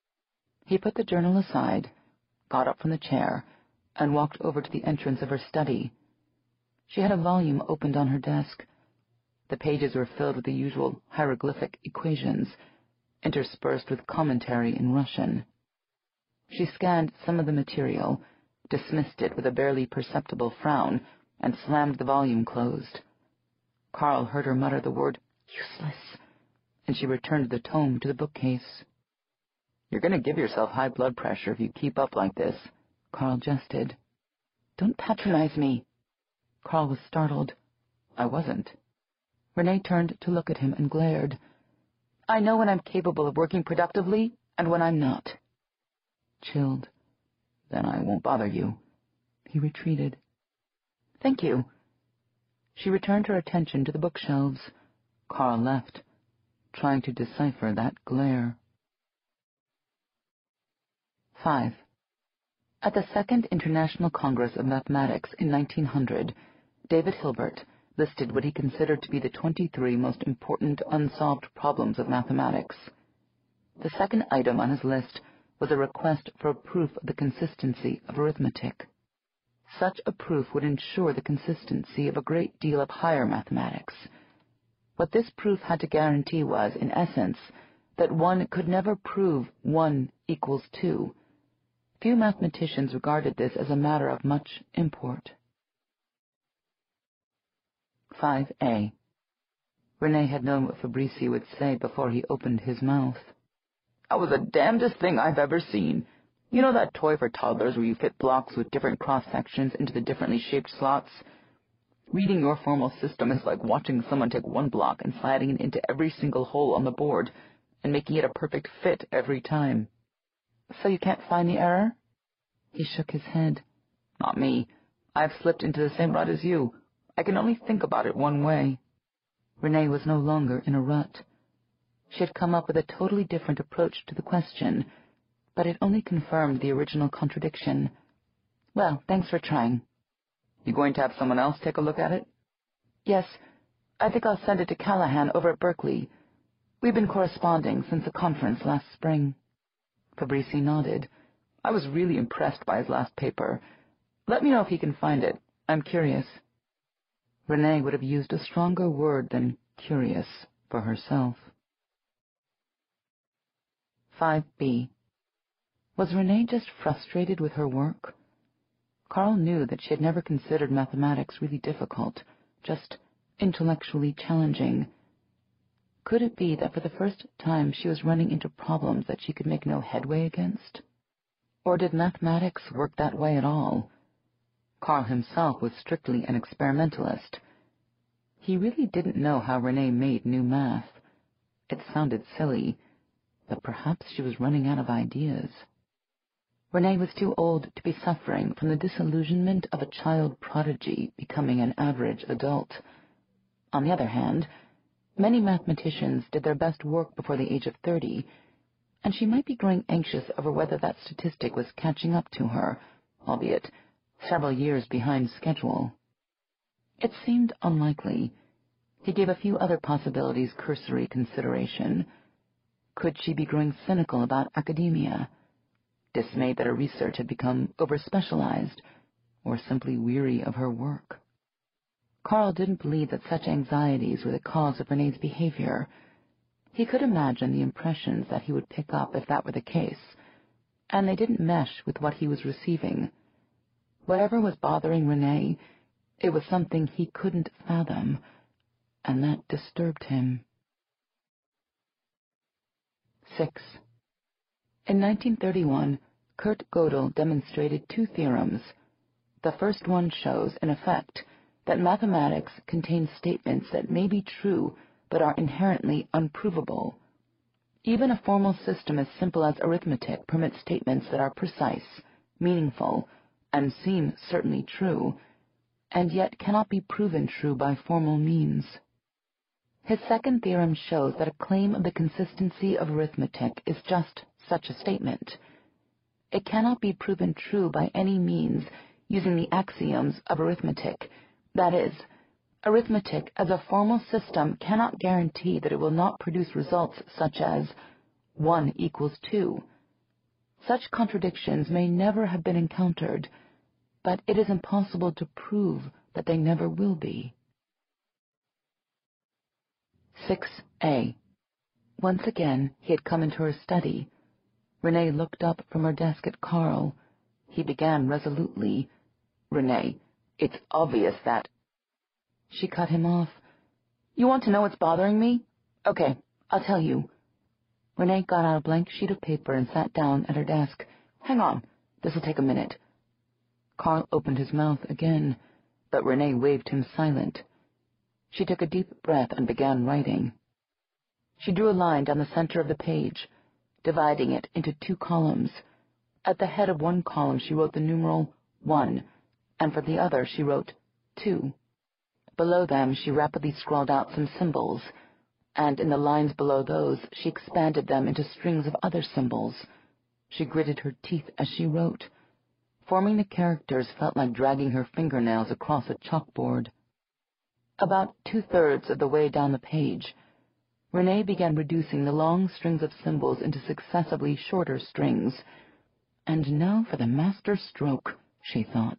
He put the journal aside, got up from the chair, and walked over to the entrance of her study. She had a volume opened on her desk. The pages were filled with the usual hieroglyphic equations, interspersed with commentary in Russian. She scanned some of the material, dismissed it with a barely perceptible frown, and slammed the volume closed. Carl heard her mutter the word "useless," and she returned the tome to the bookcase. "You're going to give yourself high blood pressure if you keep up like this," Carl jested. "Don't patronize me." Carl was startled. "I wasn't." Renee turned to look at him and glared. "I know when I'm capable of working productively and when I'm not." Chilled. "Then I won't bother you." He retreated. "Thank you." She returned her attention to the bookshelves. Carl left, trying to decipher that glare. five. At the Second International Congress of Mathematics in nineteen hundred, David Hilbert listed what he considered to be the twenty-three most important unsolved problems of mathematics. The second item on his list was a request for a proof of the consistency of arithmetic. Such a proof would ensure the consistency of a great deal of higher mathematics. What this proof had to guarantee was, in essence, that one could never prove one equals two. Few mathematicians regarded this as a matter of much import. five A. Renee had known what Fabrici would say before he opened his mouth. "That was the damnedest thing I've ever seen. You know that toy for toddlers where you fit blocks with different cross-sections into the differently shaped slots? Reading your formal system is like watching someone take one block and sliding it into every single hole on the board and making it a perfect fit every time." "So you can't find the error?" He shook his head. "Not me. I've slipped into the same rut as you. I can only think about it one way." Renee was no longer in a rut. She had come up with a totally different approach to the question, but it only confirmed the original contradiction. "Well, thanks for trying." "You going to have someone else take a look at it?" "Yes. I think I'll send it to Callahan over at Berkeley. We've been corresponding since the conference last spring." Fabrici nodded. "I was really impressed by his last paper. Let me know if he can find it. I'm curious." Renee would have used a stronger word than curious for herself. five B. Was Renee just frustrated with her work? Carl knew that she had never considered mathematics really difficult, just intellectually challenging. Could it be that for the first time she was running into problems that she could make no headway against? Or did mathematics work that way at all? Carl himself was strictly an experimentalist. He really didn't know how Renee made new math. It sounded silly, but perhaps she was running out of ideas. Renee was too old to be suffering from the disillusionment of a child prodigy becoming an average adult. On the other hand, many mathematicians did their best work before the age of thirty, and she might be growing anxious over whether that statistic was catching up to her, albeit several years behind schedule. It seemed unlikely. He gave a few other possibilities cursory consideration. Could she be growing cynical about academia, dismayed that her research had become over-specialized, or simply weary of her work? Carl didn't believe that such anxieties were the cause of Renee's behavior. He could imagine the impressions that he would pick up if that were the case, and they didn't mesh with what he was receiving. Whatever was bothering Renee, it was something he couldn't fathom, and that disturbed him. Six. In nineteen thirty-one, Kurt Gödel demonstrated two theorems. The first one shows, in effect, that mathematics contains statements that may be true but are inherently unprovable. Even a formal system as simple as arithmetic permits statements that are precise, meaningful, and seem certainly true, and yet cannot be proven true by formal means. His second theorem shows that a claim of the consistency of arithmetic is just such a statement. It cannot be proven true by any means using the axioms of arithmetic. That is, arithmetic as a formal system cannot guarantee that it will not produce results such as one equals two. Such contradictions may never have been encountered, but it is impossible to prove that they never will be. six A. Once again he had come into her study. Renee looked up from her desk at Carl. He began resolutely. "Renee, it's obvious that—" She cut him off. "You want to know what's bothering me? Okay, I'll tell you." Renee got out a blank sheet of paper and sat down at her desk. "Hang on, this'll take a minute." Carl opened his mouth again, but Renee waved him silent. She took a deep breath and began writing. She drew a line down the center of the page, dividing it into two columns. At the head of one column she wrote the numeral one, and for the other she wrote two. Below them she rapidly scrawled out some symbols, and in the lines below those she expanded them into strings of other symbols. She gritted her teeth as she wrote. Forming the characters felt like dragging her fingernails across a chalkboard. About two-thirds of the way down the page, Renee began reducing the long strings of symbols into successively shorter strings. And now for the master stroke, she thought.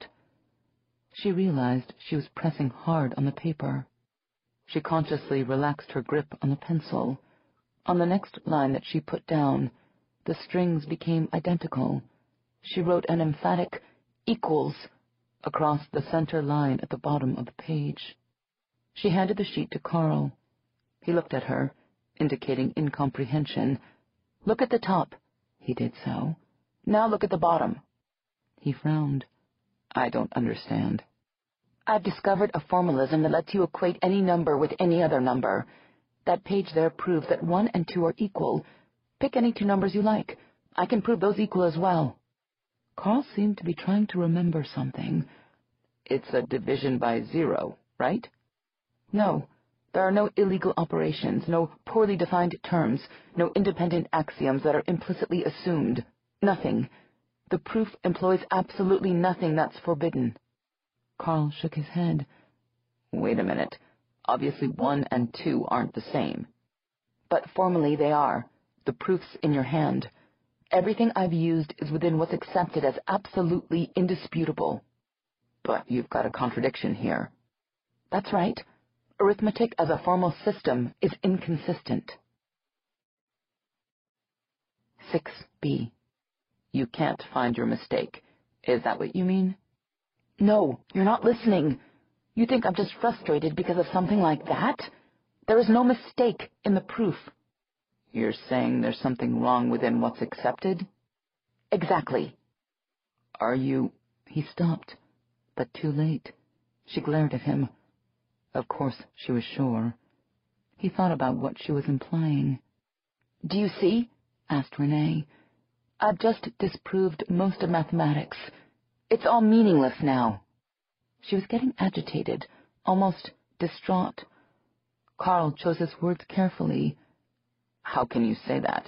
She realized she was pressing hard on the paper. She consciously relaxed her grip on the pencil. On the next line that she put down, the strings became identical. She wrote an emphatic equals across the center line at the bottom of the page. She handed the sheet to Carl. He looked at her, indicating incomprehension. "Look at the top." He did so. "Now look at the bottom." He frowned. "I don't understand." "I've discovered a formalism that lets you equate any number with any other number. That page there proves that one and two are equal. Pick any two numbers you like. I can prove those equal as well." Carl seemed to be trying to remember something. "It's a division by zero, right?" "No. There are no illegal operations, no poorly defined terms, no independent axioms that are implicitly assumed. Nothing. The proof employs absolutely nothing that's forbidden." Carl shook his head. "Wait a minute. Obviously one and two aren't the same." "But formally they are. The proof's in your hand. Everything I've used is within what's accepted as absolutely indisputable." "But you've got a contradiction here." "That's right. Arithmetic as a formal system is inconsistent." six B. You can't find your mistake. Is that what you mean? "No, you're not listening. You think I'm just frustrated because of something like that? There is no mistake in the proof." "You're saying there's something wrong within what's accepted?" "Exactly." "Are you—" He stopped, but too late. She glared at him. Of course she was sure. He thought about what she was implying. "Do you see?" asked Renee. "I've just disproved most of mathematics. It's all meaningless now." She was getting agitated, almost distraught. Carl chose his words carefully. "How can you say that?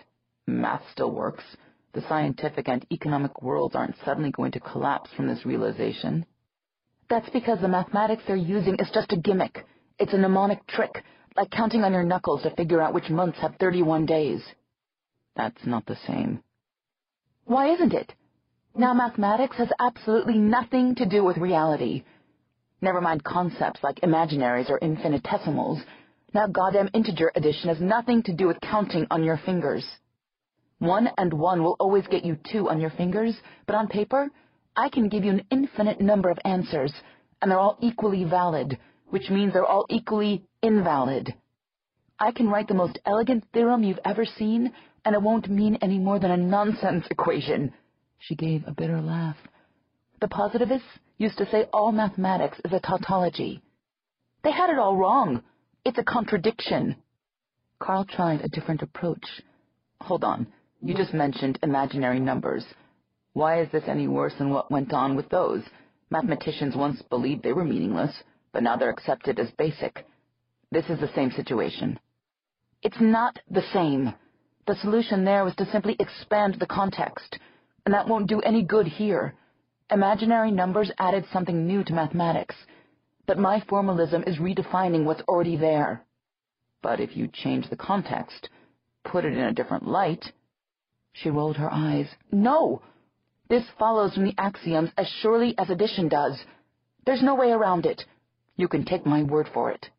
Math still works. The scientific and economic worlds aren't suddenly going to collapse from this realization. That's because the mathematics they're using is just a gimmick. It's a mnemonic trick, like counting on your knuckles to figure out which months have thirty-one days. That's not the same. Why isn't it? Now mathematics has absolutely nothing to do with reality. Never mind concepts like imaginaries or infinitesimals. Now goddamn integer addition has nothing to do with counting on your fingers. One and one will always get you two on your fingers, but on paper, I can give you an infinite number of answers, and they're all equally valid, which means they're all equally invalid. I can write the most elegant theorem you've ever seen, and it won't mean any more than a nonsense equation. She gave a bitter laugh. The positivists used to say all mathematics is a tautology. They had it all wrong. It's a contradiction. Carl tried a different approach. Hold on. You just mentioned imaginary numbers. Why is this any worse than what went on with those? Mathematicians once believed they were meaningless, but now they're accepted as basic. This is the same situation. It's not the same. The solution there was to simply expand the context, and that won't do any good here. Imaginary numbers added something new to mathematics, but my formalism is redefining what's already there. But if you change the context, put it in a different light... She rolled her eyes. No! This follows from the axioms as surely as addition does. There's no way around it. You can take my word for it.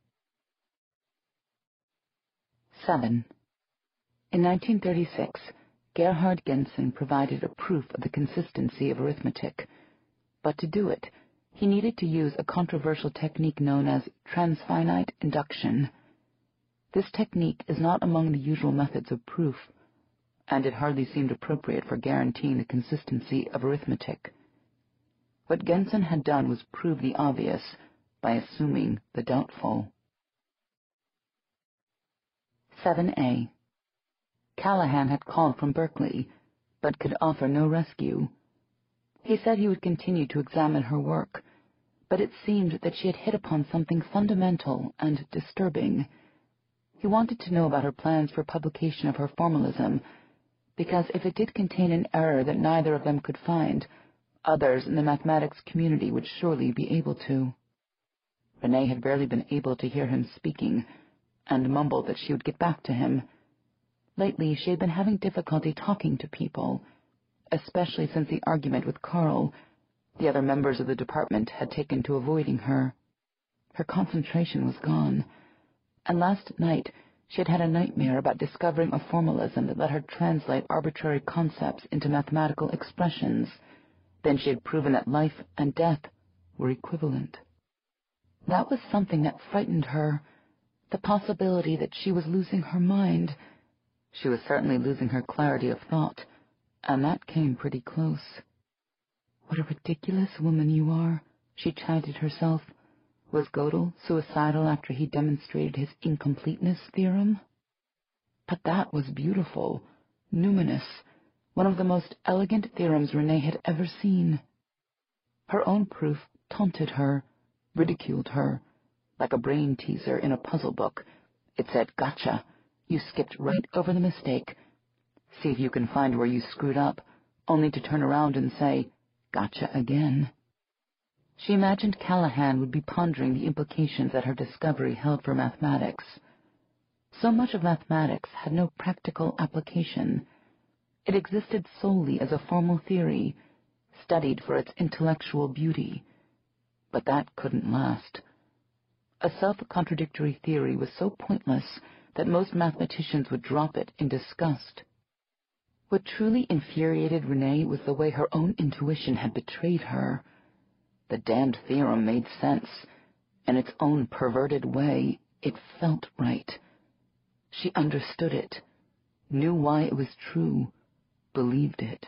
Seven. In nineteen thirty-six, Gerhard Gentzen provided a proof of the consistency of arithmetic. But to do it, he needed to use a controversial technique known as transfinite induction. This technique is not among the usual methods of proof, and it hardly seemed appropriate for guaranteeing the consistency of arithmetic. What Gentzen had done was prove the obvious by assuming the doubtful. seven A. Callahan had called from Berkeley, but could offer no rescue. He said he would continue to examine her work, but it seemed that she had hit upon something fundamental and disturbing. He wanted to know about her plans for publication of her formalism, because if it did contain an error that neither of them could find, others in the mathematics community would surely be able to. Renee had barely been able to hear him speaking, and mumbled that she would get back to him. Lately she had been having difficulty talking to people, especially since the argument with Carl. The other members of the department had taken to avoiding her. Her concentration was gone, and last night she had had a nightmare about discovering a formalism that let her translate arbitrary concepts into mathematical expressions. Then she had proven that life and death were equivalent. That was something that frightened her, the possibility that she was losing her mind. She was certainly losing her clarity of thought, and that came pretty close. "What a ridiculous woman you are," she chided herself. Was Gödel suicidal after he demonstrated his incompleteness theorem? But that was beautiful, numinous, one of the most elegant theorems Renee had ever seen. Her own proof taunted her, ridiculed her. Like a brain teaser in a puzzle book, it said, "Gotcha. You skipped right over the mistake. See if you can find where you screwed up," only to turn around and say, "Gotcha again." She imagined Callahan would be pondering the implications that her discovery held for mathematics. So much of mathematics had no practical application. It existed solely as a formal theory, studied for its intellectual beauty. But that couldn't last. A self-contradictory theory was so pointless that most mathematicians would drop it in disgust. What truly infuriated Renee was the way her own intuition had betrayed her. The damned theorem made sense. In its own perverted way, it felt right. She understood it, knew why it was true, believed it.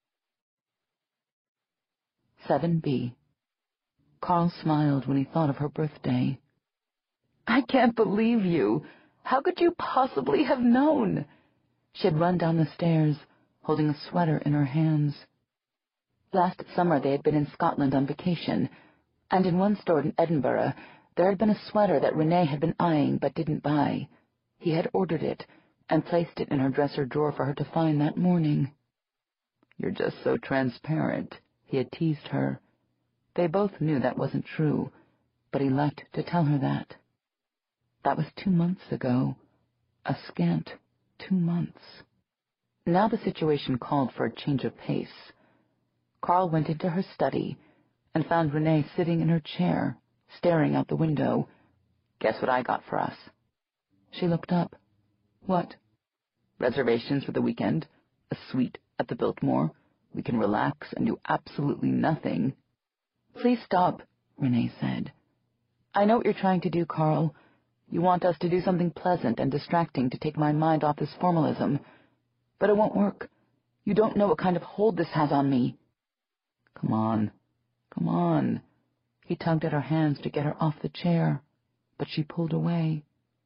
seven B. Carl smiled when he thought of her birthday. "I can't believe you. How could you possibly have known?" She had run down the stairs, holding a sweater in her hands. Last summer they had been in Scotland on vacation, and in one store in Edinburgh there had been a sweater that Renee had been eyeing but didn't buy. He had ordered it, and placed it in her dresser drawer for her to find that morning. "You're just so transparent," he had teased her. They both knew that wasn't true, but he liked to tell her that. That was two months ago. A scant two months. Now the situation called for a change of pace. Carl went into her study and found Renee sitting in her chair, staring out the window. "Guess what I got for us?" She looked up. "What?" "Reservations for the weekend, a suite at the Biltmore. We can relax and do absolutely nothing." "Please stop," Renee said. "I know what you're trying to do, Carl. You want us to do something pleasant and distracting to take my mind off this formalism. But it won't work. You don't know what kind of hold this has on me." "Come on, come on." He tugged at her hands to get her off the chair, but she pulled away.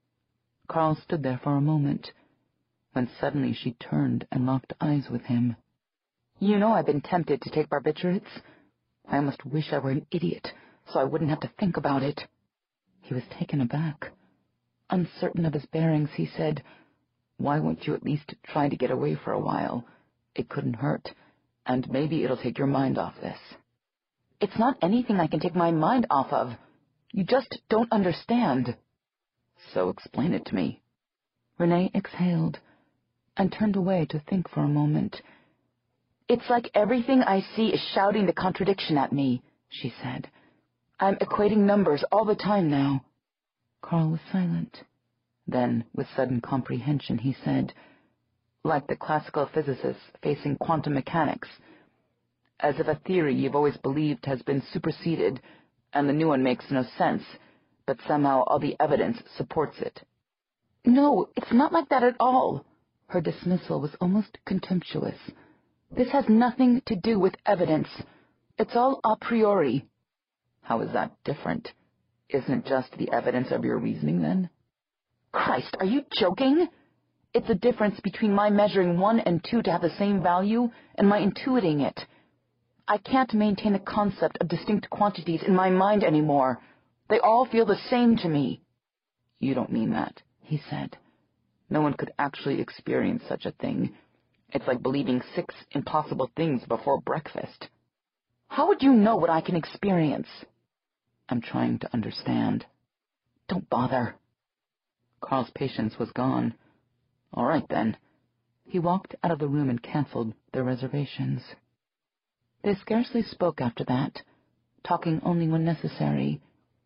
Carl stood there for a moment, when suddenly she turned and locked eyes with him. "You know I've been tempted to take barbiturates. I almost wish I were an idiot, so I wouldn't have to think about it." He was taken aback. Uncertain of his bearings, he said, "Why won't you at least try to get away for a while? It couldn't hurt, and maybe it'll take your mind off this." "It's not anything I can take my mind off of. You just don't understand." "So explain it to me." Renee exhaled and turned away to think for a moment. "It's like everything I see is shouting the contradiction at me," she said. "I'm equating numbers all the time now." Carl was silent. Then, with sudden comprehension, he said, "Like the classical physicists facing quantum mechanics. As if a theory you've always believed has been superseded, and the new one makes no sense, but somehow all the evidence supports it." "No, it's not like that at all." Her dismissal was almost contemptuous. "This has nothing to do with evidence. It's all a priori." "How is that different? Isn't it just the evidence of your reasoning, then?" "Christ, are you joking? It's a difference between my measuring one and two to have the same value and my intuiting it. I can't maintain the concept of distinct quantities in my mind anymore. They all feel the same to me." "You don't mean that," he said. "No one could actually experience such a thing. It's like believing six impossible things before breakfast." "How would you know what I can experience?" "I'm trying to understand." "Don't bother." Carl's patience was gone. "All right, then." He walked out of the room and canceled their reservations. They scarcely spoke after that, talking only when necessary.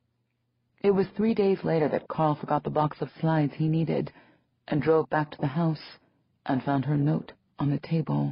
It was three days later that Carl forgot the box of slides he needed and drove back to the house and found her note on the table.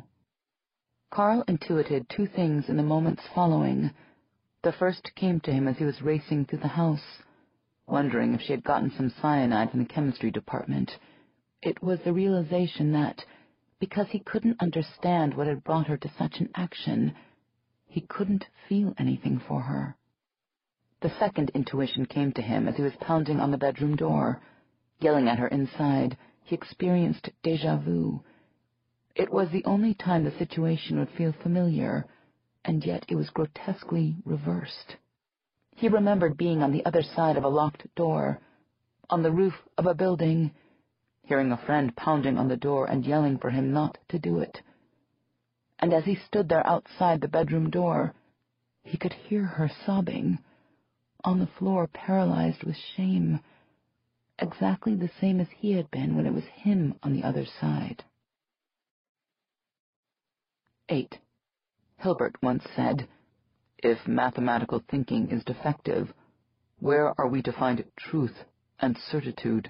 Carl intuited two things in the moments following. The first came to him as he was racing through the house, wondering if she had gotten some cyanide from the chemistry department. It was the realization that, because he couldn't understand what had brought her to such an action, he couldn't feel anything for her. The second intuition came to him as he was pounding on the bedroom door. Yelling at her inside, he experienced déjà vu. It was the only time the situation would feel familiar, and yet it was grotesquely reversed. He remembered being on the other side of a locked door, on the roof of a building, hearing a friend pounding on the door and yelling for him not to do it. And as he stood there outside the bedroom door, he could hear her sobbing, on the floor paralyzed with shame, exactly the same as he had been when it was him on the other side. eight. Hilbert once said, "If mathematical thinking is defective, where are we to find truth and certitude?"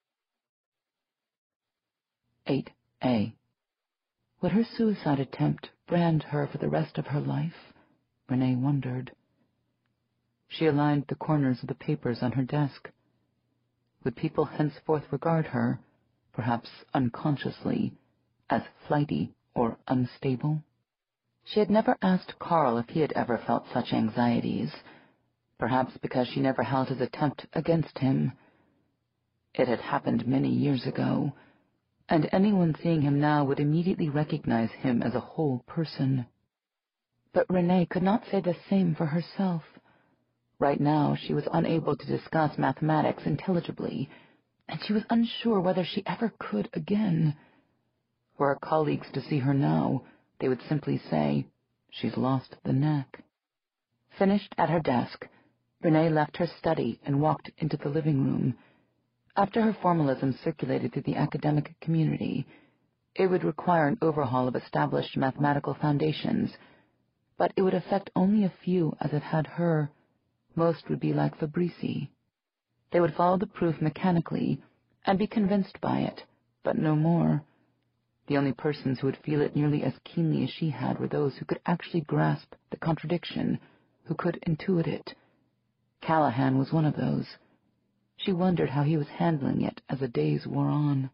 eight A. Would her suicide attempt brand her for the rest of her life? Renee wondered. She aligned the corners of the papers on her desk. Would people henceforth regard her, perhaps unconsciously, as flighty or unstable? She had never asked Carl if he had ever felt such anxieties, perhaps because she never held his attempt against him. It had happened many years ago, and anyone seeing him now would immediately recognize him as a whole person. But Renee could not say the same for herself. Right now she was unable to discuss mathematics intelligibly, and she was unsure whether she ever could again. Were her colleagues to see her now, they would simply say, "She's lost the knack." Finished at her desk, Renee left her study and walked into the living room. After her formalism circulated through the academic community, it would require an overhaul of established mathematical foundations, but it would affect only a few as it had her. Most would be like Fabrici. They would follow the proof mechanically and be convinced by it, but no more. The only persons who would feel it nearly as keenly as she had were those who could actually grasp the contradiction, who could intuit it. Callahan was one of those. She wondered how he was handling it as the days wore on.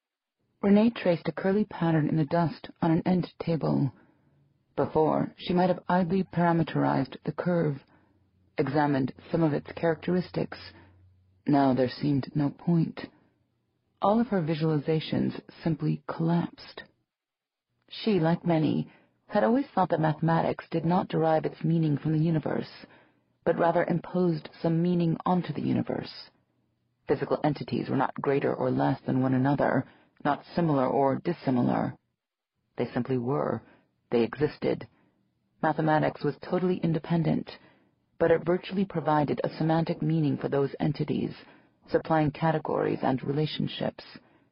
Renee traced a curly pattern in the dust on an end table. Before, she might have idly parameterized the curve, examined some of its characteristics. Now there seemed no point. All of her visualizations simply collapsed. She, like many, had always thought that mathematics did not derive its meaning from the universe, but rather imposed some meaning onto the universe. Physical entities were not greater or less than one another, not similar or dissimilar. They simply were. They existed. Mathematics was totally independent, but it virtually provided a semantic meaning for those entities, supplying categories and relationships.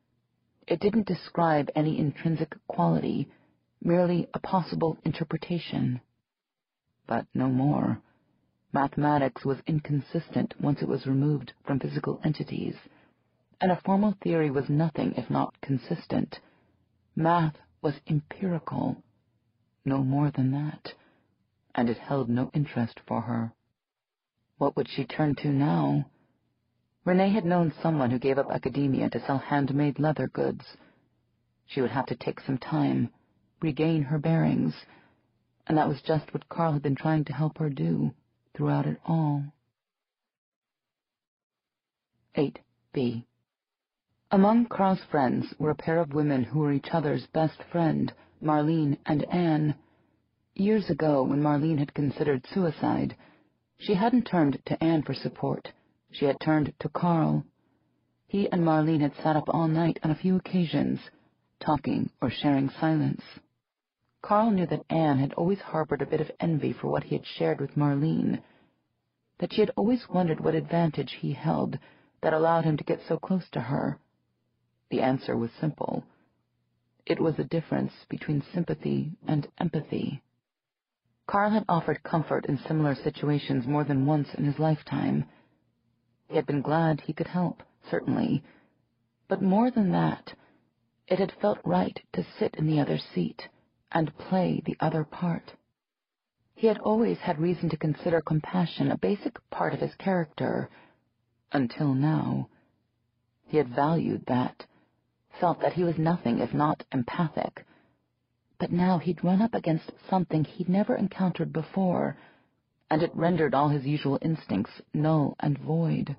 It didn't describe any intrinsic quality, merely a possible interpretation. But no more. Mathematics was inconsistent once it was removed from physical entities, and a formal theory was nothing if not consistent. Math was empirical, no more than that, and it held no interest for her. What would she turn to now? Renee had known someone who gave up academia to sell handmade leather goods. She would have to take some time, regain her bearings, and that was just what Carl had been trying to help her do throughout it all. eight B. Among Carl's friends were a pair of women who were each other's best friend, Marlene and Anne. Years ago, when Marlene had considered suicide, she hadn't turned to Anne for support. She had turned to Carl. He and Marlene had sat up all night on a few occasions, talking or sharing silence. Carl knew that Anne had always harbored a bit of envy for what he had shared with Marlene, that she had always wondered what advantage he held that allowed him to get so close to her. The answer was simple. It was the difference between sympathy and empathy. Carl had offered comfort in similar situations more than once in his lifetime. He had been glad he could help, certainly, but more than that, it had felt right to sit in the other seat and play the other part. He had always had reason to consider compassion a basic part of his character, until now. He had valued that, felt that he was nothing if not empathic, but now he'd run up against something he'd never encountered before, and it rendered all his usual instincts null and void.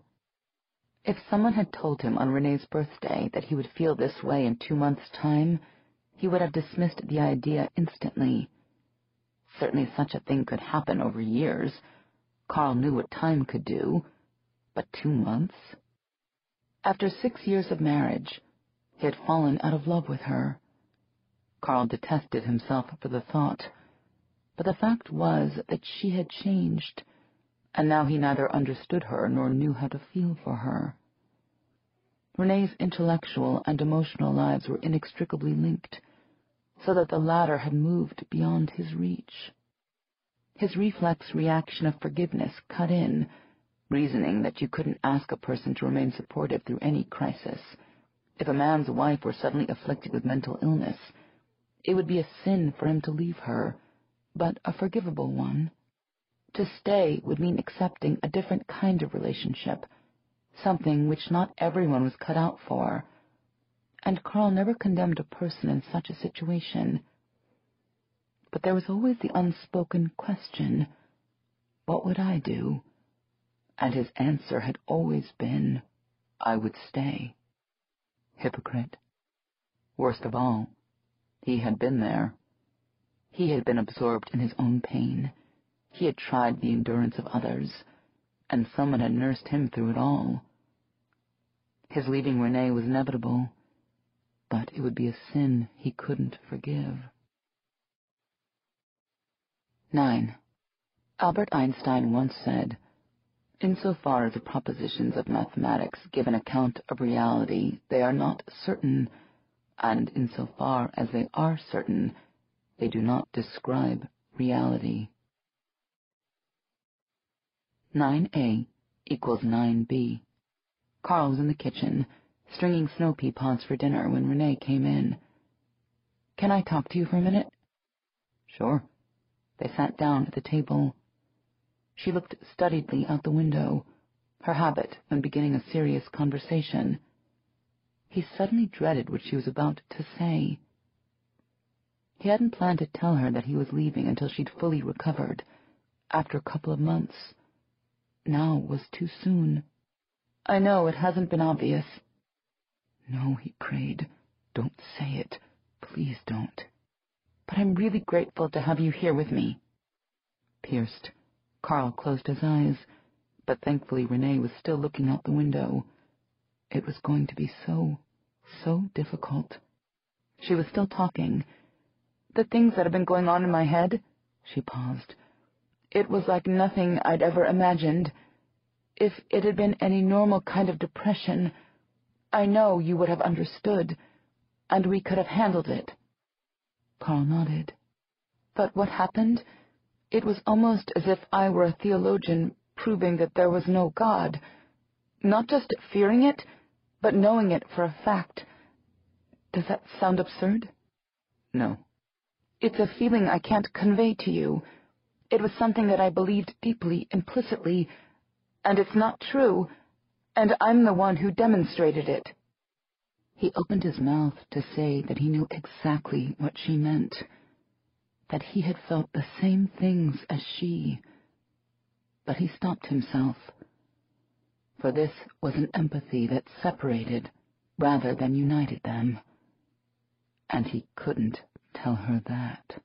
If someone had told him on Renee's birthday that he would feel this way in two months' time, he would have dismissed the idea instantly. Certainly such a thing could happen over years. Carl knew what time could do. But two months? After six years of marriage, he had fallen out of love with her. Carl detested himself for the thought, but the fact was that she had changed, and now he neither understood her nor knew how to feel for her. Renee's intellectual and emotional lives were inextricably linked, so that the latter had moved beyond his reach. His reflex reaction of forgiveness cut in, reasoning that you couldn't ask a person to remain supportive through any crisis. If a man's wife were suddenly afflicted with mental illness, it would be a sin for him to leave her, but a forgivable one. To stay would mean accepting a different kind of relationship, something which not everyone was cut out for, and Carl never condemned a person in such a situation. But there was always the unspoken question, what would I do? And his answer had always been, I would stay. Hypocrite. Worst of all, he had been there. He had been absorbed in his own pain. He had tried the endurance of others, and someone had nursed him through it all. His leaving Renee was inevitable, but it would be a sin he couldn't forgive. nine. Albert Einstein once said, "Insofar as the propositions of mathematics give an account of reality, they are not certain, and insofar as they are certain, they do not describe reality." nine A equals nine B. Carl was in the kitchen, stringing snow pea pods for dinner when Renee came in. "Can I talk to you for a minute?" "Sure." They sat down at the table. She looked studiedly out the window, her habit when beginning a serious conversation. He suddenly dreaded what she was about to say. He hadn't planned to tell her that he was leaving until she'd fully recovered, after a couple of months. Now was too soon. "I know it hasn't been obvious." "No," he prayed. "Don't say it. Please don't." "But I'm really grateful to have you here with me." Pierced, Carl closed his eyes, but thankfully Renee was still looking out the window. It was going to be so, so difficult. She was still talking. "The things that have been going on in my head," she paused. "It was like nothing I'd ever imagined. If it had been any normal kind of depression, I know you would have understood, and we could have handled it." Carl nodded. "But what happened? It was almost as if I were a theologian proving that there was no God. Not just fearing it, but knowing it for a fact. Does that sound absurd?" "No." "It's a feeling I can't convey to you. It was something that I believed deeply, implicitly, and it's not true, and I'm the one who demonstrated it." He opened his mouth to say that he knew exactly what she meant, that he had felt the same things as she, but he stopped himself, for this was an empathy that separated rather than united them, and he couldn't tell her that.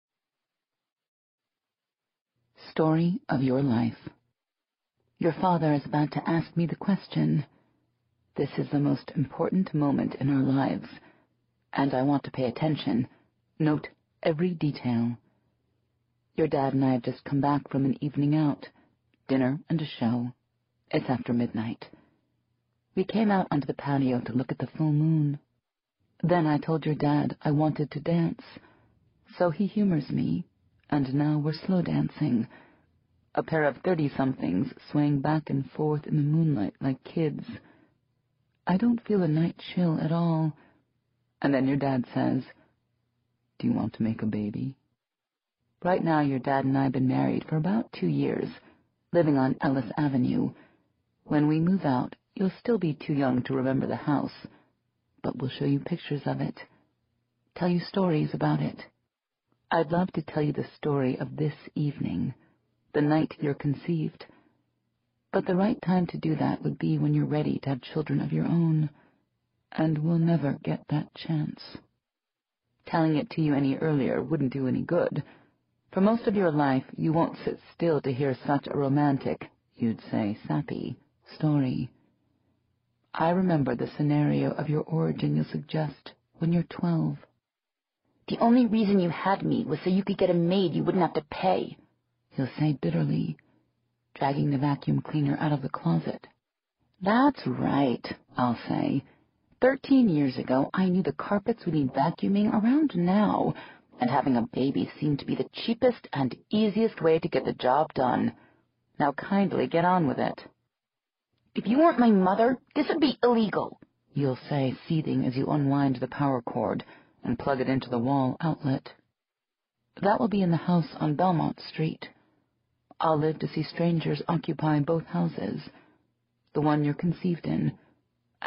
Story of your life. Your father is about to ask me the question. This is the most important moment in our lives, and I want to pay attention, note every detail. Your dad and I have just come back from an evening out, dinner and a show. It's after midnight. We came out onto the patio to look at the full moon. Then I told your dad I wanted to dance, so he humors me, and now we're slow dancing, a pair of thirty-somethings swaying back and forth in the moonlight like kids. I don't feel a night chill at all. And then your dad says, "Do you want to make a baby?" Right now your dad and I have been married for about two years, living on Ellis Avenue. When we move out, you'll still be too young to remember the house, but we'll show you pictures of it, tell you stories about it. I'd love to tell you the story of this evening, the night you're conceived, but the right time to do that would be when you're ready to have children of your own, and we'll never get that chance. Telling it to you any earlier wouldn't do any good. For most of your life, you won't sit still to hear such a romantic, you'd say sappy, story. I remember the scenario of your origin you'll suggest when you're twelve. "The only reason you had me was so you could get a maid you wouldn't have to pay," He'll say bitterly, dragging the vacuum cleaner out of the closet. "That's right," I'll say. Thirteen years ago, I knew the carpets would need vacuuming around now, and having a baby seemed to be the cheapest and easiest way to get the job done. Now kindly get on with it." "If you weren't my mother, this would be illegal," you'll say, seething as you unwind the power cord and plug it into the wall outlet. That will be in the house on Belmont Street. I'll live to see strangers occupy both houses, the one you're conceived in,